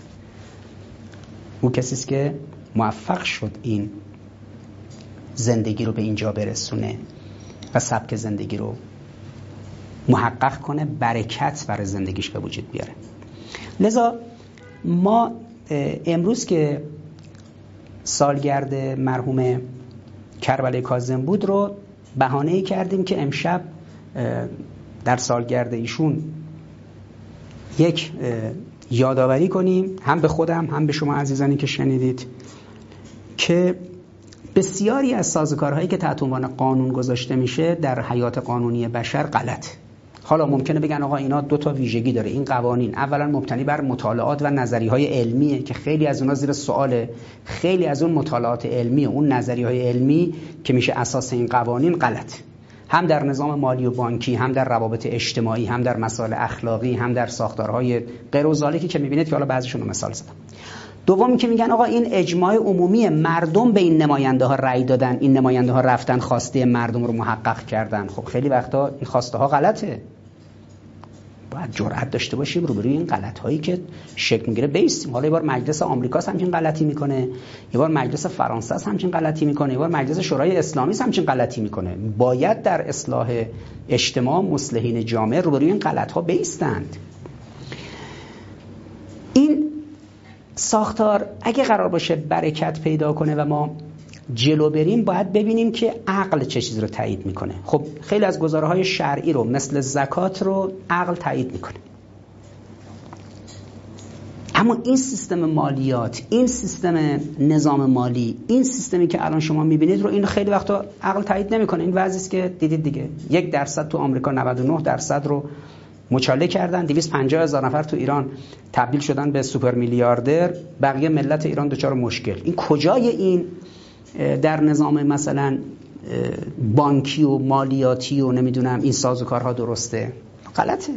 اون کسی است که موفق شد این زندگی رو به اینجا برسونه و سبک زندگی رو محقق کنه، برکت برای زندگیش به وجود بیاره. لذا ما امروز که سالگرد مرحوم کربلای کاظم بود رو بهانه‌ای کردیم که امشب در سالگرد ایشون یک یادآوری کنیم، هم به خودم هم به شما عزیزانی که شنیدید، که بسیاری از سازوکارهایی که تحت عنوان قانون گذاشته میشه در حیات قانونی بشر غلط. حالا ممکنه بگن آقا اینا دو تا ویژگی داره این قوانین، اولا مبتنی بر مطالعات و نظریه‌های علمیه که خیلی از اونها زیر سواله، خیلی از اون مطالعات علمی و اون نظریه‌های علمی که میشه اساس این قوانین غلط، هم در نظام مالی و بانکی، هم در روابط اجتماعی، هم در مسائل اخلاقی، هم در ساختارهای غیر و ذالکی که میبینید که حالا بعضیشون رو مثال زدم. دومی که میگن آقا این اجماع عمومی، مردم به این نماینده ها رأی دادن، این نماینده ها رفتن خواسته مردم رو محقق کردن. خب خیلی وقتا این خواسته ها غلطه، باید جرأت داشته باشیم روبروی این غلط هایی که شکل میگیره بیستیم. حالا یه بار مجلس آمریکا همچین غلطی میکنه، یه بار مجلس فرانسه همچین غلطی میکنه، یه بار مجلس شورای اسلامی همچین غلطی میکنه. باید در اصلاح اجتماع مصلحین جامعه روبروی این غلط ها بیستند. این ساختار اگه قرار باشه برکت پیدا کنه و ما جلو بریم، باید ببینیم که عقل چه چیز رو تایید میکنه. خب خیلی از گزاره‌های شرعی رو مثل زکات رو عقل تایید میکنه، اما این سیستم مالیات، این سیستم نظام مالی، این سیستمی که الان شما میبینید رو این خیلی وقتا عقل تایید نمیکنه. این وضعی است که دیدید دیگه، 1% تو آمریکا 99% رو مچاله کردن، 250,000 نفر تو ایران تبدیل شدن به سوپر میلیاردر، بقیه ملت ایران دچار مشکل. این کجای این در نظام مثلا بانکی و مالیاتی و نمیدونم این سازوکارها درسته؟ غلطه.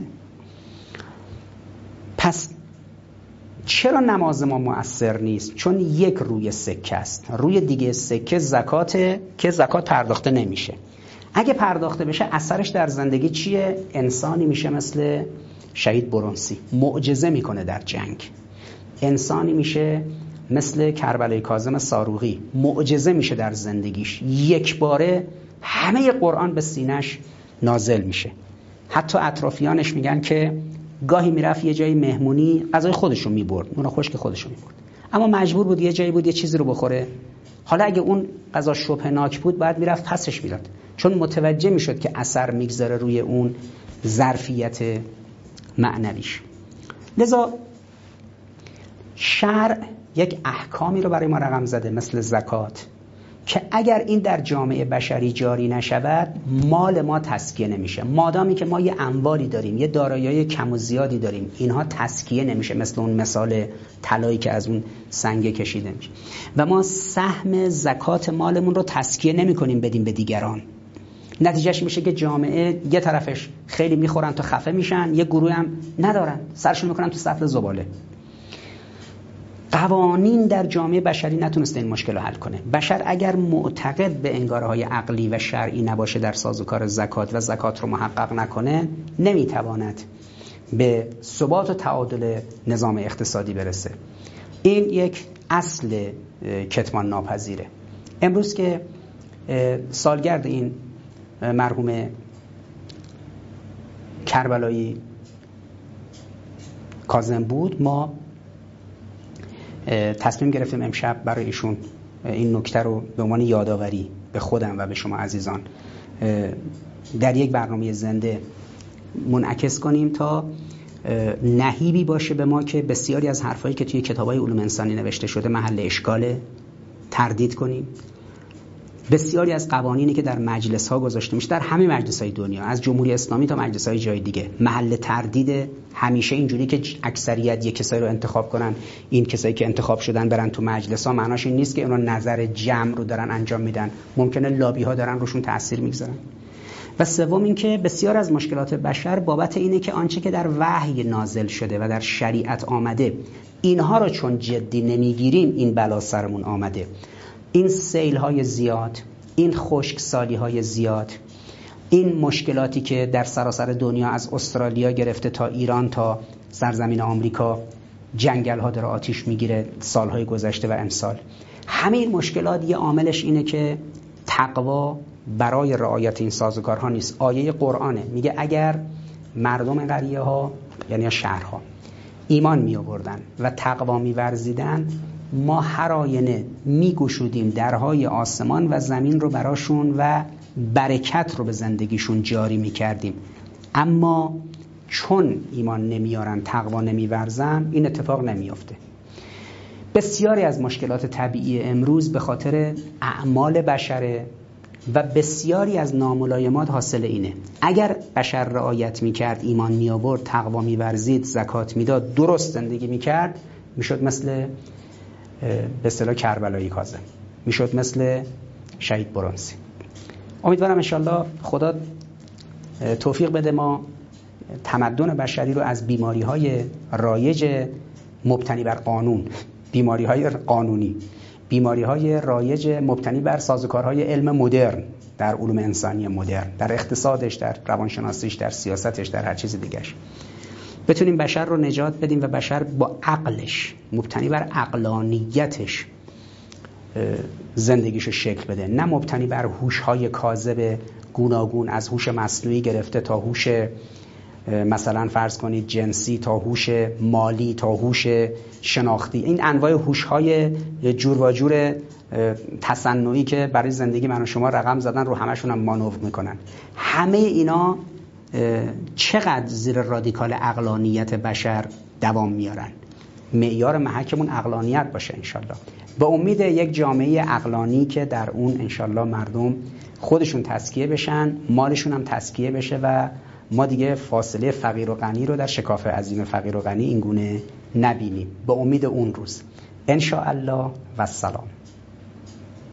پس چرا نماز ما مؤثر نیست؟ چون یک روی سکه است، روی دیگه سکه زکاته که زکات پرداخته نمیشه. اگه پرداخته بشه اثرش در زندگی چیه؟ انسانی میشه مثل شهید برنسی، معجزه میکنه در جنگ. انسانی میشه مثل کربلای کاظم صاروغی، معجزه میشه در زندگیش، یک باره همه قرآن به سینه‌اش نازل میشه. حتی اطرافیانش میگن که گاهی میرفت یه جایی مهمونی غذای خودشو میبرد، اون خشک خودشو میبرد، اما مجبور بود یه جایی بود یه چیزی رو بخوره. حالا اگه اون غذا شبهناک بود باید میرفت پسش میداد، چون متوجه میشد که اثر میگذاره روی اون ظرفیت معنویش. لذا شرع یک احکامی رو برای ما رقم زده مثل زکات که اگر این در جامعه بشری جاری نشود مال ما تزکیه نمیشه. مادامی که ما یه اموالی داریم، یه دارایی‌های کم و زیادی داریم، اینها تزکیه نمیشه، مثل اون مثال طلایی که از اون سنگ کشیده میشه. و ما سهم زکات مالمون رو تزکیه نمی‌کنیم بدیم به دیگران. نتیجهش میشه که جامعه یه طرفش خیلی میخورن تا خفه میشن، یه گروه هم ندارن، سرشون میکنن تو سطل زباله. قوانین در جامعه بشری نتونسته این مشکل رو حل کنه. بشر اگر معتقد به انگاره‌های عقلی و شرعی نباشه در سازوکار زکات و زکات رو محقق نکنه، نمیتواند به ثبات و تعادل نظام اقتصادی برسه. این یک اصل کتمان ناپذیره. امروز که سالگرد این مرحوم کربلایی کاظم بود، ما تصمیم گرفتیم امشب برای ایشون این نکته رو به عنوان یادآوری به خودم و به شما عزیزان در یک برنامه زنده منعکس کنیم تا نهیبی باشه به ما که بسیاری از حرفایی که توی کتاب‌های علوم انسانی نوشته شده محل اشکاله، تردید کنیم. بسیاری از قوانینی که در مجلس‌ها گذاشته میشه، در همه مجلس‌های دنیا، از جمهوری اسلامی تا مجلس‌های جای دیگه، محل تردید. همیشه اینجوری که اکثریت یک کسایی رو انتخاب کنن، این کسایی که انتخاب شدن برن تو مجلس‌ها، معناش این نیست که اونا نظر جمع رو دارن انجام میدن. ممکنه لابی‌ها دارن روشون تأثیر میگذارن. و سوم این که بسیار از مشکلات بشر بابت اینه که آنچه که در وحی نازل شده و در شریعت آمده، اینها رو چون جدی نمیگیریم این بلا سرمون آمده. این سیل‌های زیاد، این خشکسالی‌های زیاد، این مشکلاتی که در سراسر دنیا از استرالیا گرفته تا ایران تا سرزمین آمریکا جنگل‌ها داره آتیش میگیره سال‌های گذشته و امسال، همه این مشکلات یه عاملش اینه که تقوا برای رعایت این سازوکارها نیست. آیه قرآنه میگه اگر مردم قریه‌ها یعنی شهرها ایمان می آوردن و تقوا می ورزیدن، ما هر آینه می گشودیم درهای آسمان و زمین رو براشون و برکت رو به زندگیشون جاری می کردیم. اما چون ایمان نمیارن، تقوا نمی ورزن، این اتفاق نمیافته. بسیاری از مشکلات طبیعی امروز به خاطر اعمال بشره و بسیاری از ناملایمات حاصل اینه. اگر بشر رعایت میکرد، ایمان می آورد، تقوا می ورزید، زکات میداد، درست زندگی میکرد، میشد مثل به اصطلاح کربلایی کاظم، میشد مثل شهید برنزی. امیدوارم انشالله خدا توفیق بده ما تمدن بشری رو از بیماری‌های رایج مبتنی بر قانون، بیماری‌های قانونی، بیماری‌های رایج مبتنی بر سازوکارهای علم مدرن، در علوم انسانی مدرن، در اقتصادش، در روانشناسیش، در سیاستش، در هر چیز دیگه‌اش، بتونیم بشر رو نجات بدیم و بشر با عقلش، مبتنی بر عقلانیتش زندگیشو شکل بده، نه مبتنی بر هوش‌های کاذب گوناگون، از هوش مصنوعی گرفته تا هوش مثلا فرض کنید جنسی، تا هوش مالی، تا هوش شناختی. این انواع هوش‌های جور و جور تصنعی که برای زندگی من و شما رقم زدن رو همشون هم مانور میکنن. همه اینا چقدر زیر رادیکال عقلانیت بشر دوام میارن. معیار محکمون عقلانیت باشه انشالله، به امید یک جامعه عقلانی که در اون انشالله مردم خودشون تزکیه بشن، مالشون هم تزکیه بشه و ما دیگه فاصله فقیر و غنی رو در شکاف عظیم فقیر و غنی اینگونه نبینیم. به امید اون روز انشاءالله و السلام.